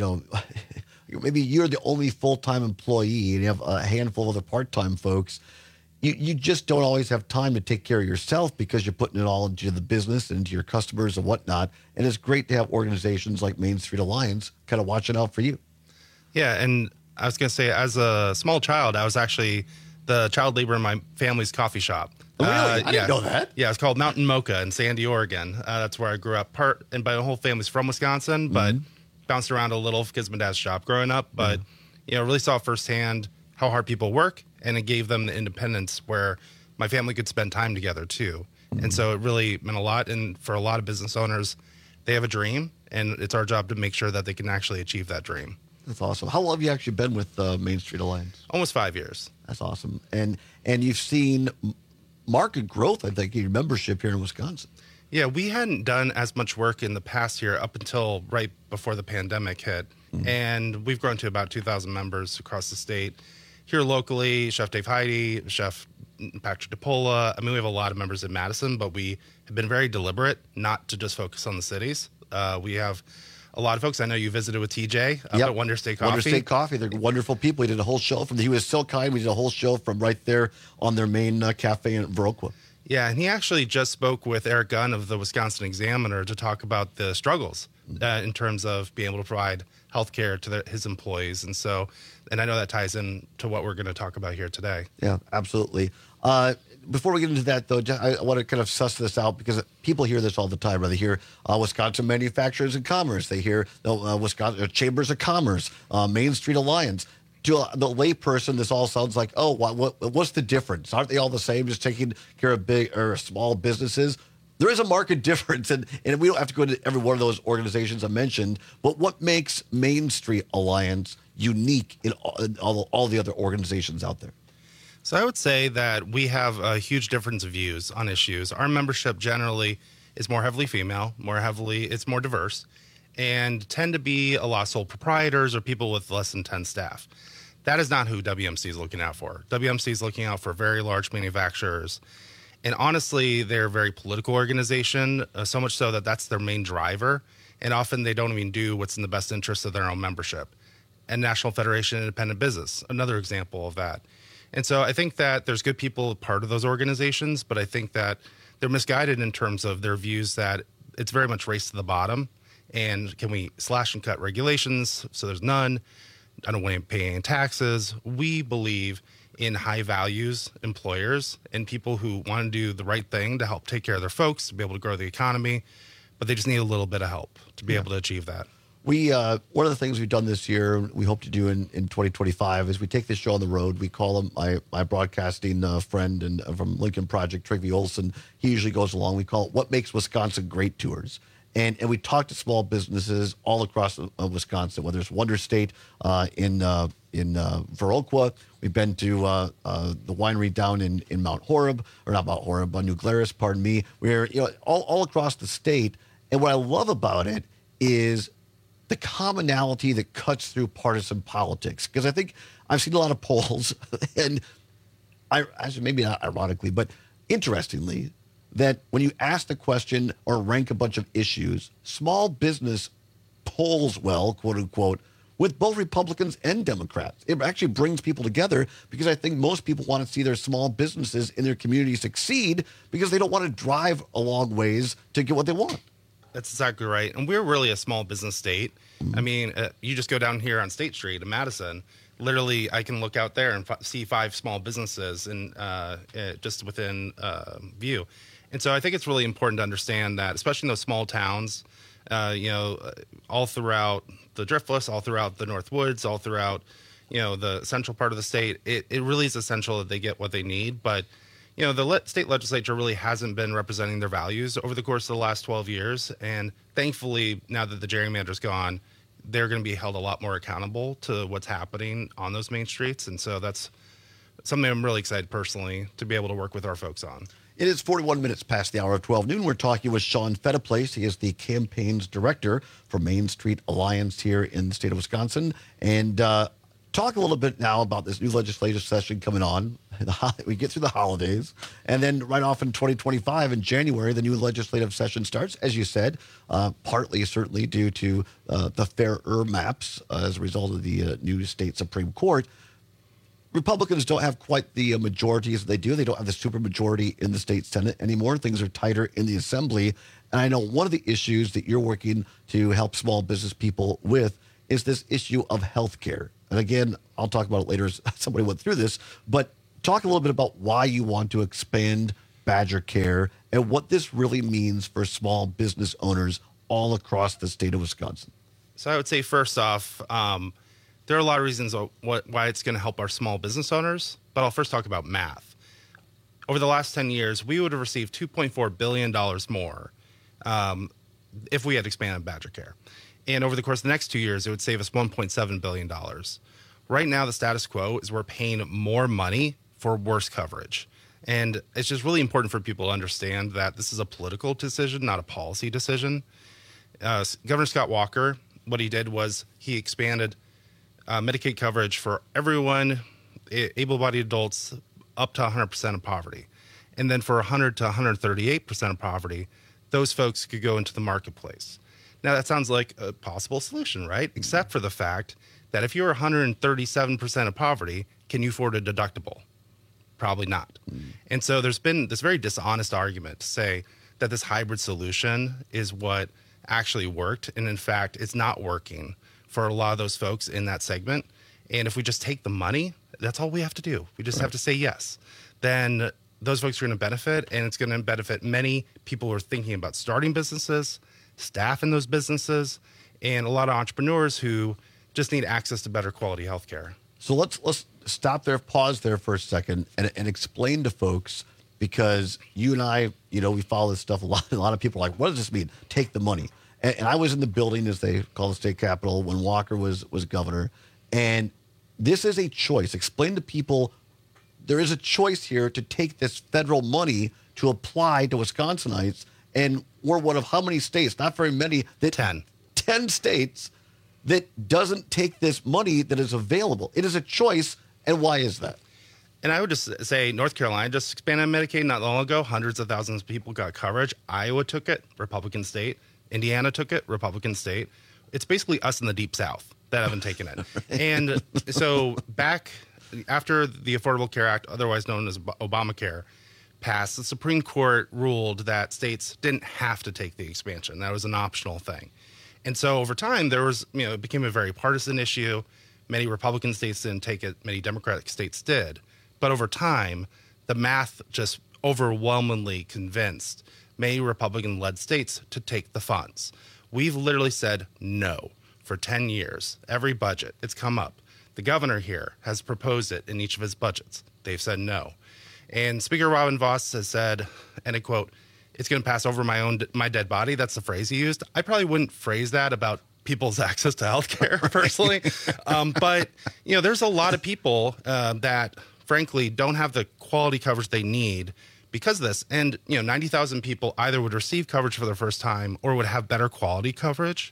maybe you're the only full-time employee and you have a handful of other part-time folks, you just don't always have time to take care of yourself because you're putting it all into the business and into your customers and whatnot. And it's great to have organizations like Main Street Alliance kind of watching out for you. Yeah, and I was going to say, as a small child, I was actually the child labor in my family's coffee shop. Really? I didn't know that. Yeah, it's called Mountain Mocha in Sandy, Oregon. That's where I grew up. And my whole family's from Wisconsin, but bounced around a little because my dad's shop growing up. But, really saw firsthand how hard people work, and it gave them the independence where my family could spend time together, too. And so it really meant a lot. And for a lot of business owners, they have a dream, and it's our job to make sure that they can actually achieve that dream. That's awesome. How long have you actually been with Main Street Alliance? Almost 5 years. That's awesome. And you've seen market growth, I think, in your membership here in Wisconsin. Yeah, we hadn't done as much work in the past year up until right before the pandemic hit. And we've grown to about 2,000 members across the state. Here locally, Chef Dave Heidi, Chef Patrick DePola. I mean, we have a lot of members in Madison, but we have been very deliberate not to just focus on the cities. We have a lot of folks. I know you visited with TJ at Wonder State Coffee. Wonder State Coffee. They're wonderful people. We did a whole show he was so kind. We did a whole show from right there on their main cafe in Viroqua. Yeah, and he actually just spoke with Eric Gunn of the Wisconsin Examiner to talk about the struggles in terms of being able to provide health care to his employees. And I know that ties in to what we're going to talk about here today. Yeah, absolutely. Before we get into that, though, I want to kind of suss this out because people hear this all the time. Right? They hear Wisconsin Manufacturers and Commerce. They hear Wisconsin Chambers of Commerce, Main Street Alliance. To the layperson, this all sounds like, what's the difference? Aren't they all the same, just taking care of big or small businesses? There is a market difference, and we don't have to go into every one of those organizations I mentioned, but what makes Main Street Alliance unique in all the other organizations out there? So I would say that we have a huge difference of views on issues. Our membership generally is more heavily female, it's more diverse, and tend to be a lot of sole proprietors or people with less than 10 staff. That is not who WMC is looking out for. WMC is looking out for very large manufacturers. And honestly, they're a very political organization, so much so that that's their main driver. And often they don't even do what's in the best interest of their own membership. And National Federation of Independent Business, another example of that. And so I think that there's good people part of those organizations, but I think that they're misguided in terms of their views that it's very much race to the bottom. And can we slash and cut regulations so there's none? I don't want to pay any taxes. We believe in high values employers and people who want to do the right thing to help take care of their folks, to be able to grow the economy, but they just need a little bit of help to be able to achieve that. We one of the things we've done this year, we hope to do in 2025, is we take this show on the road. We call him my broadcasting friend and from Lincoln Project, Trygve Olsen. He usually goes along. We call it What Makes Wisconsin Great Tours. And we talk to small businesses all across Wisconsin, whether it's Wonder State in in Viroqua. We've been to the winery down in Mount Horeb, or not Mount Horeb, New Glarus, pardon me. We're all across the state. And what I love about it is the commonality that cuts through partisan politics. Because I think I've seen a lot of polls, and actually maybe not ironically, but interestingly, that when you ask the question or rank a bunch of issues, small business polls well, quote unquote, with both Republicans and Democrats. It actually brings people together because I think most people want to see their small businesses in their community succeed because they don't want to drive a long ways to get what they want. That's exactly right. And we're really a small business state. I mean, you just go down here on State Street in Madison. Literally, I can look out there and see 5 small businesses and just within view. And so I think it's really important to understand that, especially in those small towns, all throughout the Driftless, all throughout the North Woods, all throughout, the central part of the state, it really is essential that they get what they need. But, the state legislature really hasn't been representing their values over the course of the last 12 years. And thankfully, now that the gerrymander's gone, they're going to be held a lot more accountable to what's happening on those main streets. And so that's something I'm really excited personally to be able to work with our folks on. It is 41 minutes past the hour of 12 noon. We're talking with Sean Fettiplace. He is the campaigns director for Main Street Alliance here in the state of Wisconsin. And talk a little bit now about this new legislative session coming on. We get through the holidays. And then right off in 2025, in January, the new legislative session starts, as you said, partly certainly due to the fairer maps as a result of the new state Supreme Court. Republicans don't have quite the majorities they do. They don't have the supermajority in the state Senate anymore. Things are tighter in the Assembly. And I know one of the issues that you're working to help small business people with is this issue of health care. And again, I'll talk about it later as somebody went through this, but talk a little bit about why you want to expand Badger Care and what this really means for small business owners all across the state of Wisconsin. So I would say first off, there are a lot of reasons why it's going to help our small business owners, but I'll first talk about math. Over the last 10 years, we would have received $2.4 billion more if we had expanded Badger Care. And over the course of the next 2 years, it would save us $1.7 billion. Right now, the status quo is we're paying more money for worse coverage. And it's just really important for people to understand that this is a political decision, not a policy decision. Governor Scott Walker, what he did was he expanded Medicaid coverage for everyone, able-bodied adults, up to 100% of poverty. And then for 100 to 138% of poverty, those folks could go into the marketplace. Now, that sounds like a possible solution, right? Except for the fact that if you're 137% of poverty, can you afford a deductible? Probably not. And so there's been this very dishonest argument to say that this hybrid solution is what actually worked. And in fact, it's not working for a lot of those folks in that segment. And if we just take the money, that's all we have to do. We just have to say yes. Then those folks are going to benefit, and it's going to benefit many people who are thinking about starting businesses, staff in those businesses, and a lot of entrepreneurs who just need access to better quality healthcare. So let's stop there, pause there for a second, and explain to folks, because you and I, we follow this stuff a lot. A lot of people are like, what does this mean? Take the money. And I was in the building, as they call the state capitol, when Walker was governor. And this is a choice. Explain to people there is a choice here to take this federal money to apply to Wisconsinites. And we're one of how many states? Not very many. 10 states that doesn't take this money that is available. It is a choice. And why is that? And I would just say North Carolina just expanded Medicaid not long ago. Hundreds of thousands of people got coverage. Iowa took it, Republican state. Indiana took it, Republican state. It's basically us in the Deep South that haven't taken it. And so back after the Affordable Care Act, otherwise known as Obamacare, passed, the Supreme Court ruled that states didn't have to take the expansion. That was an optional thing. And so over time, there was, it became a very partisan issue. Many Republican states didn't take it. Many Democratic states did. But over time, the math just overwhelmingly convinced many Republican-led states to take the funds. We've literally said no for 10 years. Every budget, it's come up. The governor here has proposed it in each of his budgets. They've said no. And Speaker Robin Vos has said, and I quote, "It's going to pass over my dead body." That's the phrase he used. I probably wouldn't phrase that about people's access to healthcare personally. But, there's a lot of people that frankly don't have the quality coverage they need because of this. And, 90,000 people either would receive coverage for the first time or would have better quality coverage.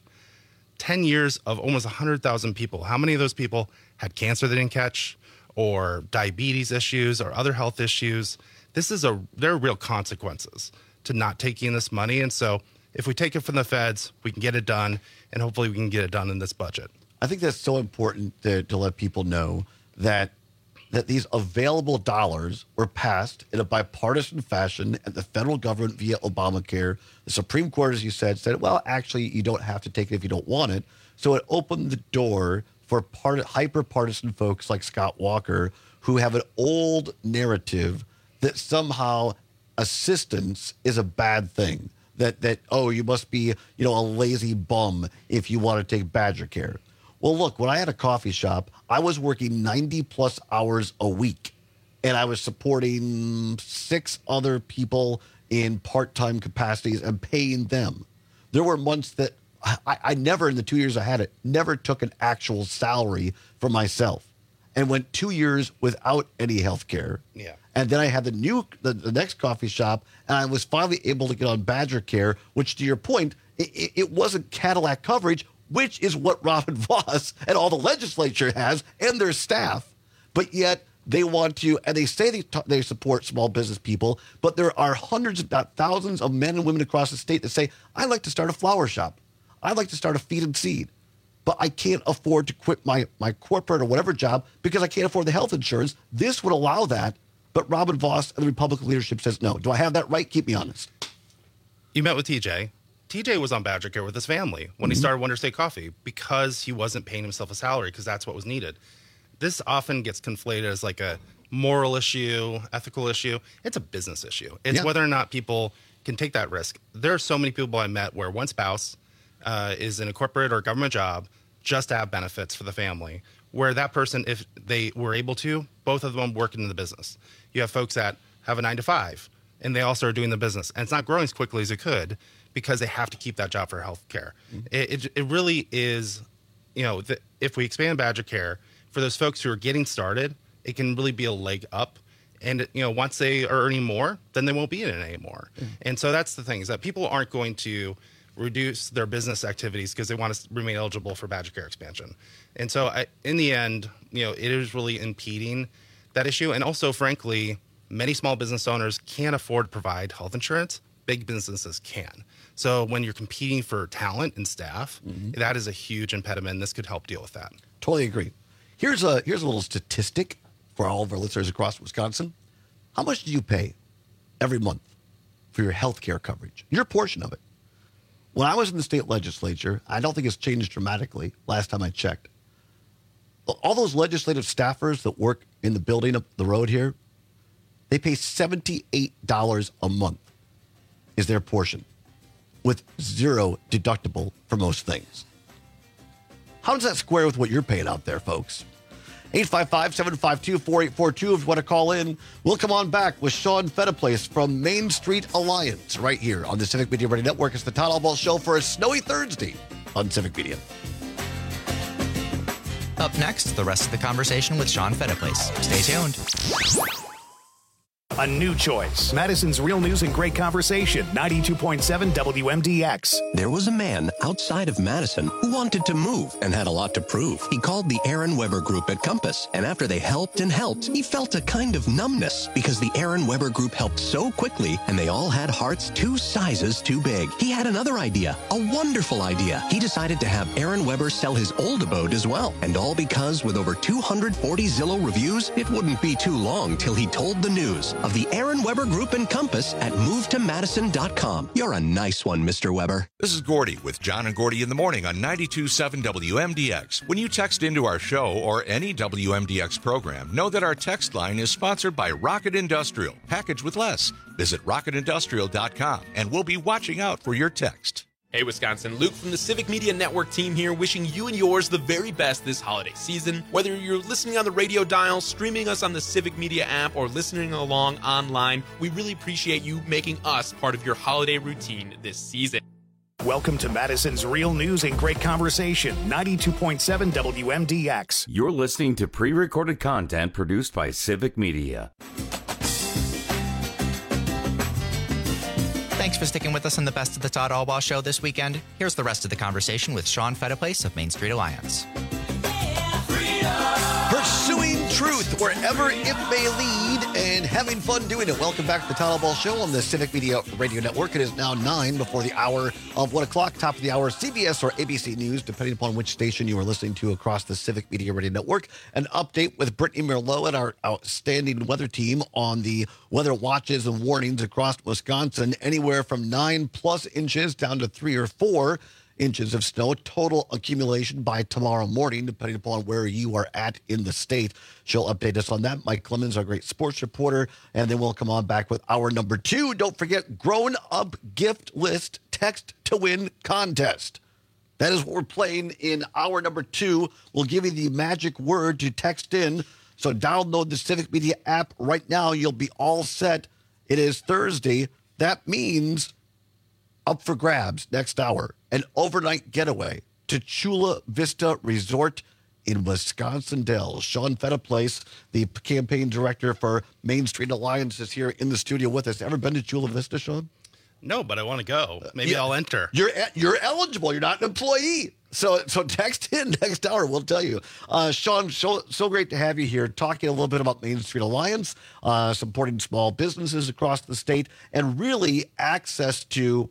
10 years of almost 100,000 people. How many of those people had cancer they didn't catch, or diabetes issues, or other health issues? There are real consequences to not taking this money. And so if we take it from the feds, we can get it done, and hopefully we can get it done in this budget. I think that's so important to let people know that these available dollars were passed in a bipartisan fashion at the federal government via Obamacare. The Supreme Court, as you said, well, actually, you don't have to take it if you don't want it. So it opened the door for hyper-partisan folks like Scott Walker, who have an old narrative that somehow assistance is a bad thing. That you must be, a lazy bum if you want to take Badger Care. Well, look, when I had a coffee shop, I was working 90-plus hours a week, and I was supporting 6 other people in part-time capacities and paying them. There were months that I never, in the 2 years I had it, never took an actual salary for myself and went 2 years without any health care. Yeah. And then I had the next coffee shop, and I was finally able to get on Badger Care, which, to your point, it wasn't Cadillac coverage, which is what Robin Vos and all the legislature has and their staff. But yet they want to, and they say they support small business people, but there are hundreds, if not thousands, of men and women across the state that say, I'd like to start a flower shop. I'd like to start a feed and seed. But I can't afford to quit my corporate or whatever job because I can't afford the health insurance. This would allow that. But Robin Vos and the Republican leadership says no. Do I have that right? Keep me honest. You met with TJ. TJ was on Badger Care with his family when he started Wonder State Coffee because he wasn't paying himself a salary because that's what was needed. This often gets conflated as like a moral issue, ethical issue. It's a business issue. It's whether or not people can take that risk. There are so many people I met where one spouse is in a corporate or government job just to have benefits for the family, where that person, if they were able to, both of them work in the business. You have folks that have a 9-to-5 and they also are doing the business, and it's not growing as quickly as it could because they have to keep that job for health care. It really is, if we expand Badger Care for those folks who are getting started, it can really be a leg up. And, once they are earning more, then they won't be in it anymore. And so that's the thing, is that people aren't going to reduce their business activities because they want to remain eligible for Badger Care expansion. And so in the end, it is really impeding that issue. And also, frankly, many small business owners can't afford to provide health insurance. Big businesses can. So when you're competing for talent and staff, that is a huge impediment. This could help deal with that. Totally agree. Here's a little statistic for all of our listeners across Wisconsin. How much do you pay every month for your health care coverage? Your portion of it. When I was in the state legislature, I don't think it's changed dramatically last time I checked. All those legislative staffers that work in the building up the road here, they pay $78 a month is their portion, with zero deductible for most things. How does that square with what you're paying out there, folks? 855-752-4842 if you want to call in. We'll come on back with Sean Fettiplace from Main Street Alliance right here on the Civic Media Radio Network. It's the Todd Albaugh Show for a snowy Thursday on Civic Media. Up next, the rest of the conversation with Sean Fettiplace. Stay tuned. A new choice. Madison's Real News and Great Conversation, 92.7 WMDX. There was a man outside of Madison who wanted to move and had a lot to prove. He called the Aaron Weber Group at Compass, and after they helped and helped, he felt a kind of numbness because the Aaron Weber Group helped so quickly, and they all had hearts 2 sizes too big. He had another idea, a wonderful idea. He decided to have Aaron Weber sell his old abode as well, and all because with over 240 Zillow reviews, it wouldn't be too long till he told the news of the Aaron Weber Group and Compass at movetomadison.com. You're a nice one, Mr. Weber. This is Gordy with John and Gordy in the Morning on 92.7 WMDX. When you text into our show or any WMDX program, know that our text line is sponsored by Rocket Industrial. Package with less. Visit rocketindustrial.com and we'll be watching out for your text. Hey Wisconsin, Luke from the Civic Media Network team here, wishing you and yours the very best this holiday season. Whether you're listening on the radio dial, streaming us on the Civic Media app, or listening along online, we really appreciate you making us part of your holiday routine this season. Welcome to Madison's real news and great conversation, 92.7 WMDX. You're listening to pre-recorded content produced by Civic Media. Thanks for sticking with us on the Best of the Todd Albaugh Show this weekend. Here's the rest of the conversation with Sean Fettiplace of Main Street Alliance. Pursuing truth wherever it may lead and having fun doing it. Welcome back to the Todd Albaugh Show on the Civic Media Radio Network. It is now 9 before the hour of 1 o'clock, top of the hour, CBS or ABC News, depending upon which station you are listening to across the Civic Media Radio Network. An update with Brittany Merlot and our outstanding weather team on the weather watches and warnings across Wisconsin, anywhere from 9+ inches down to 3 or 4 inches of snow, total accumulation by tomorrow morning, depending upon where you are at in the state. She'll update us on that. Mike Clemens, our great sports reporter, and then we'll come on back with hour number 2. Don't forget, Grown Up Gift List Text to Win contest. That is what we're playing in hour number 2. We'll give you the magic word to text in. So download the Civic Media app right now. You'll be all set. It is Thursday. That means up for grabs next hour, an overnight getaway to Chula Vista Resort in Wisconsin Dells. Sean Fettiplace, the campaign director for Main Street Alliance, is here in the studio with us. Ever been to Chula Vista, Sean? No, but I want to go. Maybe I'll enter. You're eligible. You're not an employee. So text in next hour. We'll tell you. Sean, so great to have you here, talking a little bit about Main Street Alliance, supporting small businesses across the state, and really access to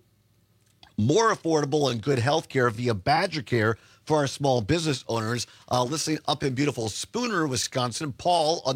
more affordable and good health care via Badger Care for our small business owners. Listening up in beautiful Spooner, Wisconsin, Paul on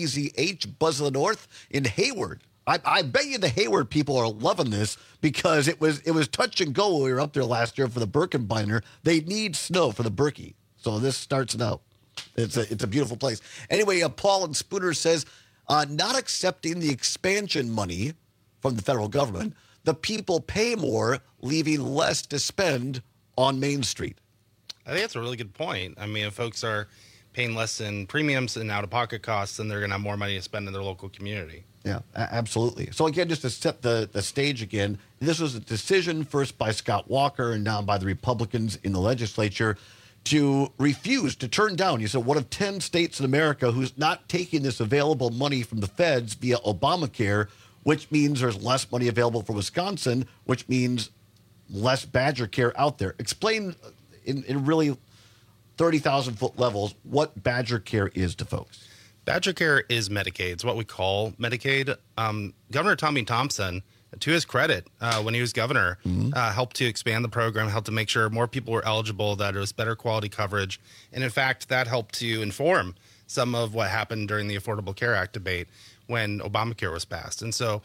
WBZH, Buzz of the North in Hayward. I bet you the Hayward people are loving this because it was touch and go when we were up there last year for the Birkenbinder. They need snow for the Berkey. So this starts now. It's a beautiful place. Anyway, Paul in Spooner says, not accepting the expansion money from the federal government, the people pay more, leaving less to spend on Main Street. I think that's a really good point. I mean, if folks are paying less in premiums and out-of-pocket costs, then they're going to have more money to spend in their local community. Yeah, absolutely. So again, just to set the stage again, this was a decision first by Scott Walker and now by the Republicans in the legislature to refuse, to turn down. You said one of 10 states in America who's not taking this available money from the feds via Obamacare, which means there's less money available for Wisconsin, which means less Badger Care out there. Explain in really 30,000-foot levels what Badger Care is to folks. Badger Care is Medicaid. It's what we call Medicaid. Governor Tommy Thompson, to his credit, when he was governor, helped to expand the program, helped to make sure more people were eligible, that it was better quality coverage. And in fact, that helped to inform some of what happened during the Affordable Care Act debate when Obamacare was passed. And so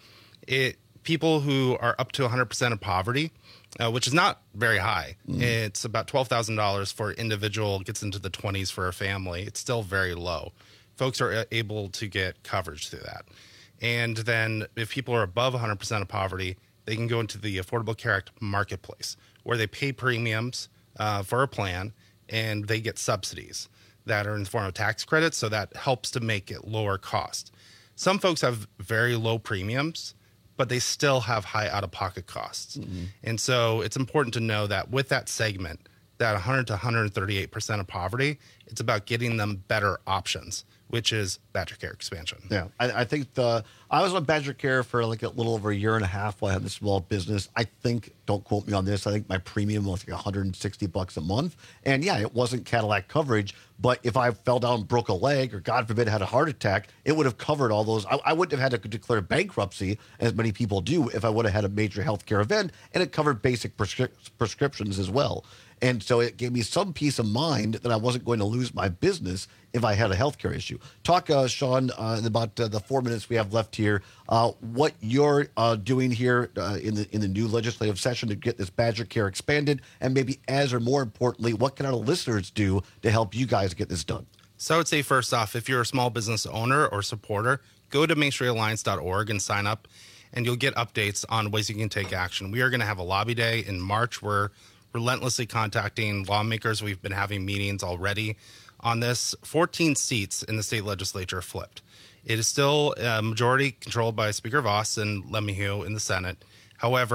people who are up to 100% of poverty, which is not very high, it's about $12,000 for an individual, gets into the 20s for a family. It's still very low. Folks are able to get coverage through that. And then if people are above 100% of poverty, they can go into the Affordable Care Act marketplace where they pay premiums for a plan and they get subsidies that are in the form of tax credits. So that helps to make it lower cost. Some folks have very low premiums, but they still have high out-of-pocket costs. And so it's important to know that with that segment, that 100 to 138% of poverty, it's about getting them better options, which is Badger Care expansion. Yeah, I think I was on Badger Care for like a little over a year and a half while I had this small business. I think, don't quote me on this, I think my premium was like $160 a month. And yeah, it wasn't Cadillac coverage, but if I fell down and broke a leg or God forbid had a heart attack, it would have covered all those. I wouldn't have had to declare bankruptcy, as many people do, if I would have had a major healthcare event, and it covered basic prescriptions as well. And so it gave me some peace of mind that I wasn't going to lose my business if I had a healthcare issue. Talk, Sean, in about the 4 minutes we have left here, what you're doing here in the new legislative session to get this Badger Care expanded, and maybe as or more importantly, what can our listeners do to help you guys get this done? So I would say first off, if you're a small business owner or supporter, go to mainstreetalliance.org and sign up, and you'll get updates on ways you can take action. We are going to have a lobby day in March. We're relentlessly contacting lawmakers. We've been having meetings already on this. 14 seats in the state legislature flipped. It is still a majority controlled by Speaker Voss and Lemieux in the Senate. However,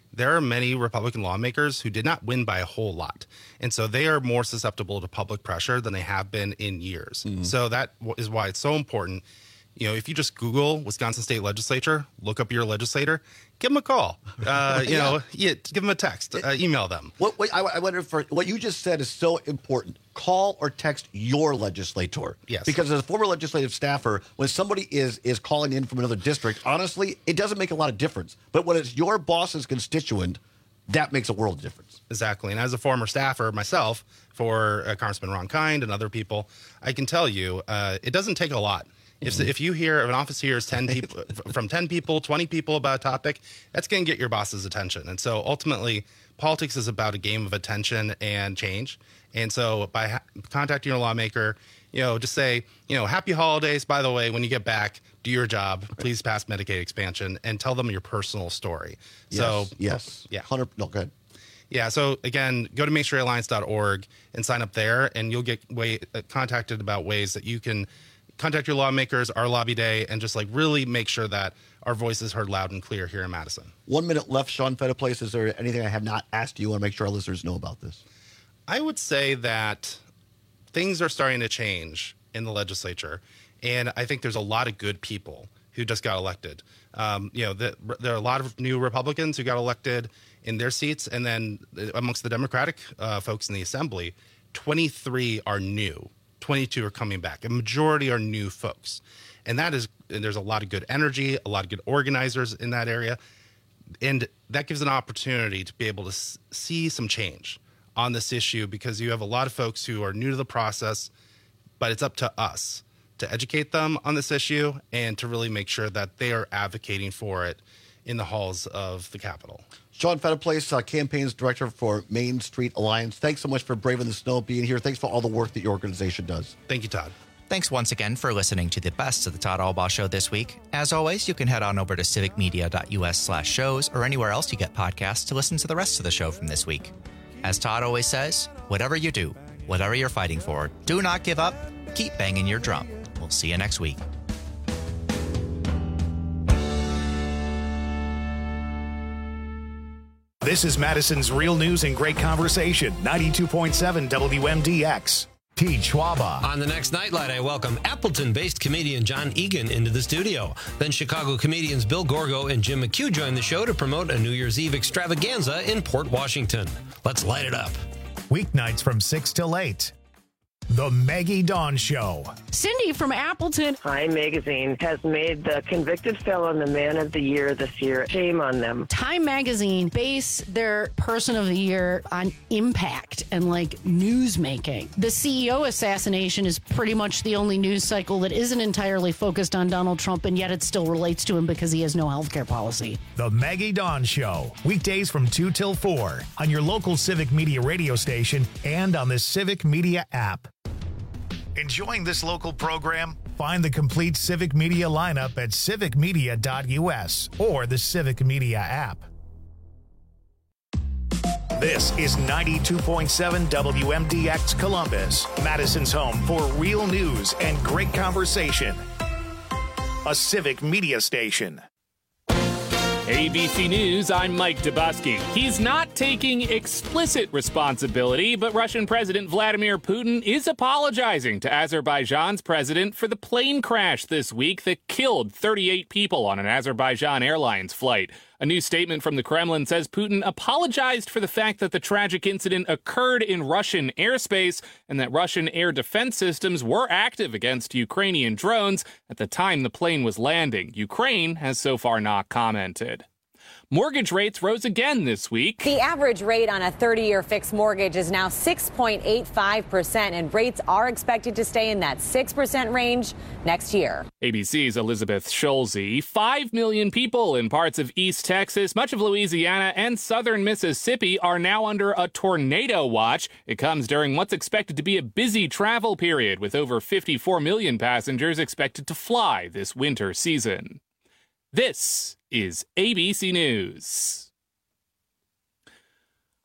there are many Republican lawmakers who did not win by a whole lot. And so they are more susceptible to public pressure than they have been in years. So that is why it's so important. You know, if you just Google Wisconsin State Legislature, look up your legislator, give them a call. Give them a text, email them. I wonder if what you just said is so important. Call or text your legislator. Yes. Because as a former legislative staffer, when somebody is calling in from another district, honestly, it doesn't make a lot of difference. But when it's your boss's constituent, that makes a world of difference. Exactly. And as a former staffer myself for Congressman Ron Kind and other people, I can tell you it doesn't take a lot. If you hear an office hears 10 people, from 10 people, 20 people about a topic, that's going to get your boss's attention. And so ultimately, politics is about a game of attention and change. And so by contacting your lawmaker, just say, happy holidays. By the way, when you get back, do your job. Please pass Medicaid expansion and tell them your personal story. Yes. Yeah. Go ahead. Yeah. So again, go to mainstreetalliance.org and sign up there, and you'll get contacted about ways that you can contact your lawmakers, our lobby day, and just really make sure that our voice is heard loud and clear here in Madison. 1 minute left, Sean Fetterplace. Is there anything I have not asked you? I want to make sure our listeners know about this. I would say that things are starting to change in the legislature, and I think there's a lot of good people who just got elected. There are a lot of new Republicans who got elected in their seats, and then amongst the Democratic folks in the Assembly, 23 are new. 22 are coming back. A majority are new folks. And there's a lot of good energy, a lot of good organizers in that area. And that gives an opportunity to be able to see some change on this issue, because you have a lot of folks who are new to the process, but it's up to us to educate them on this issue and to really make sure that they are advocating for it in the halls of the Capitol. Sean Fetterplace, campaigns director for Main Street Alliance. Thanks so much for braving the snow, being here. Thanks for all the work that your organization does. Thank you, Todd. Thanks once again for listening to the best of the Todd Albaugh Show this week. As always, you can head on over to civicmedia.us/shows or anywhere else you get podcasts to listen to the rest of the show from this week. As Todd always says, whatever you do, whatever you're fighting for, do not give up. Keep banging your drum. We'll see you next week. This is Madison's Real News and Great Conversation, 92.7 WMDX. Pete Schwaba. On the next Nightlight, I welcome Appleton-based comedian John Egan into the studio. Then Chicago comedians Bill Gorgo and Jim McHugh join the show to promote a New Year's Eve extravaganza in Port Washington. Let's light it up. Weeknights from 6 till 8. The Maggie Dawn Show. Cindy from Appleton. Time Magazine has made the convicted felon the man of the year this year. Shame on them. Time Magazine base their person of the year on impact and news making. The CEO assassination is pretty much the only news cycle that isn't entirely focused on Donald Trump, and yet it still relates to him because he has no health care policy. The Maggie Dawn Show. Weekdays from 2 till 4 on your local Civic Media radio station and on the Civic Media app. Enjoying this local program? Find the complete Civic Media lineup at civicmedia.us or the Civic Media app. This is 92.7 WMDX Columbus, Madison's home for real news and great conversation. A Civic Media station. ABC News, I'm Mike Dubosky. He's not taking explicit responsibility, but Russian President Vladimir Putin is apologizing to Azerbaijan's president for the plane crash this week that killed 38 people on an Azerbaijan Airlines flight. A new statement from the Kremlin says Putin apologized for the fact that the tragic incident occurred in Russian airspace and that Russian air defense systems were active against Ukrainian drones at the time the plane was landing. Ukraine has so far not commented. Mortgage rates rose again this week. The average rate on a 30-year fixed mortgage is now 6.85%, and rates are expected to stay in that 6% range next year. ABC's Elizabeth Schulze. 5 million people in parts of East Texas, much of Louisiana, and southern Mississippi are now under a tornado watch. It comes during what's expected to be a busy travel period, with over 54 million passengers expected to fly this winter season. This is ABC News.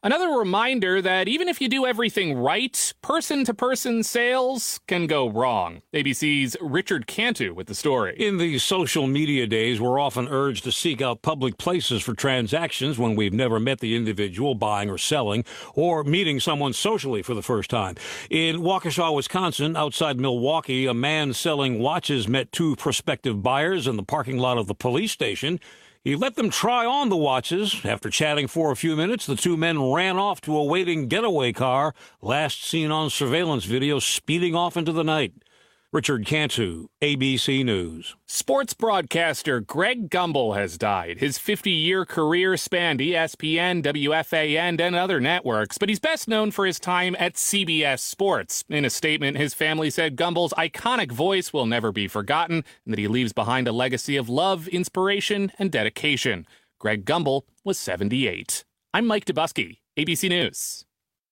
Another reminder that even if you do everything right, person-to-person sales can go wrong. ABC's Richard Cantu with the story. In these social media days, we're often urged to seek out public places for transactions when we've never met the individual buying or selling, or meeting someone socially for the first time. In Waukesha, Wisconsin, outside Milwaukee, a man selling watches met two prospective buyers in the parking lot of the police station. He let them try on the watches. After chatting for a few minutes, the two men ran off to a waiting getaway car, last seen on surveillance video speeding off into the night. Richard Cantu, ABC News. Sports broadcaster Greg Gumbel has died. His 50-year career spanned ESPN, WFAN, and other networks, but he's best known for his time at CBS Sports. In a statement, his family said Gumbel's iconic voice will never be forgotten and that he leaves behind a legacy of love, inspiration, and dedication. Greg Gumbel was 78. I'm Mike Dubusky, ABC News.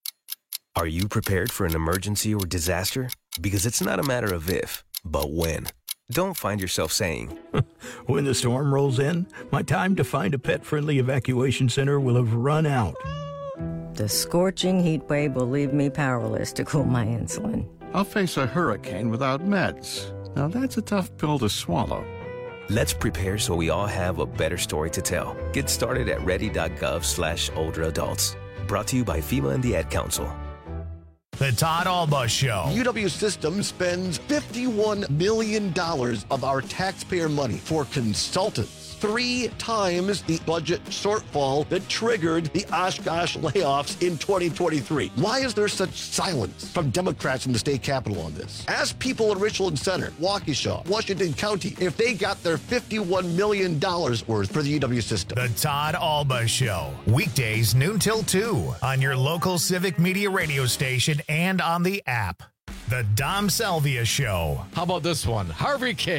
Are you prepared for an emergency or disaster? Because it's not a matter of if, but when. Don't find yourself saying, when the storm rolls in, my time to find a pet-friendly evacuation center will have run out. The scorching heat wave will leave me powerless to cool my insulin. I'll face a hurricane without meds. Now that's a tough pill to swallow. Let's prepare so we all have a better story to tell. Get started at ready.gov/older adults. Brought to you by FEMA and the Ad Council. The Todd Alba Show. UW System spends $51 million of our taxpayer money for consultants. 3 times the budget shortfall that triggered the Oshkosh layoffs in 2023. Why is there such silence from Democrats in the state capitol on this? Ask people in Richland Center, Waukesha, Washington County, if they got their $51 million worth for the UW System. The Todd Alba Show. Weekdays noon till 2 on your local Civic Media radio station and on the app. The Dom Salvia Show. How about this one? Harvey K.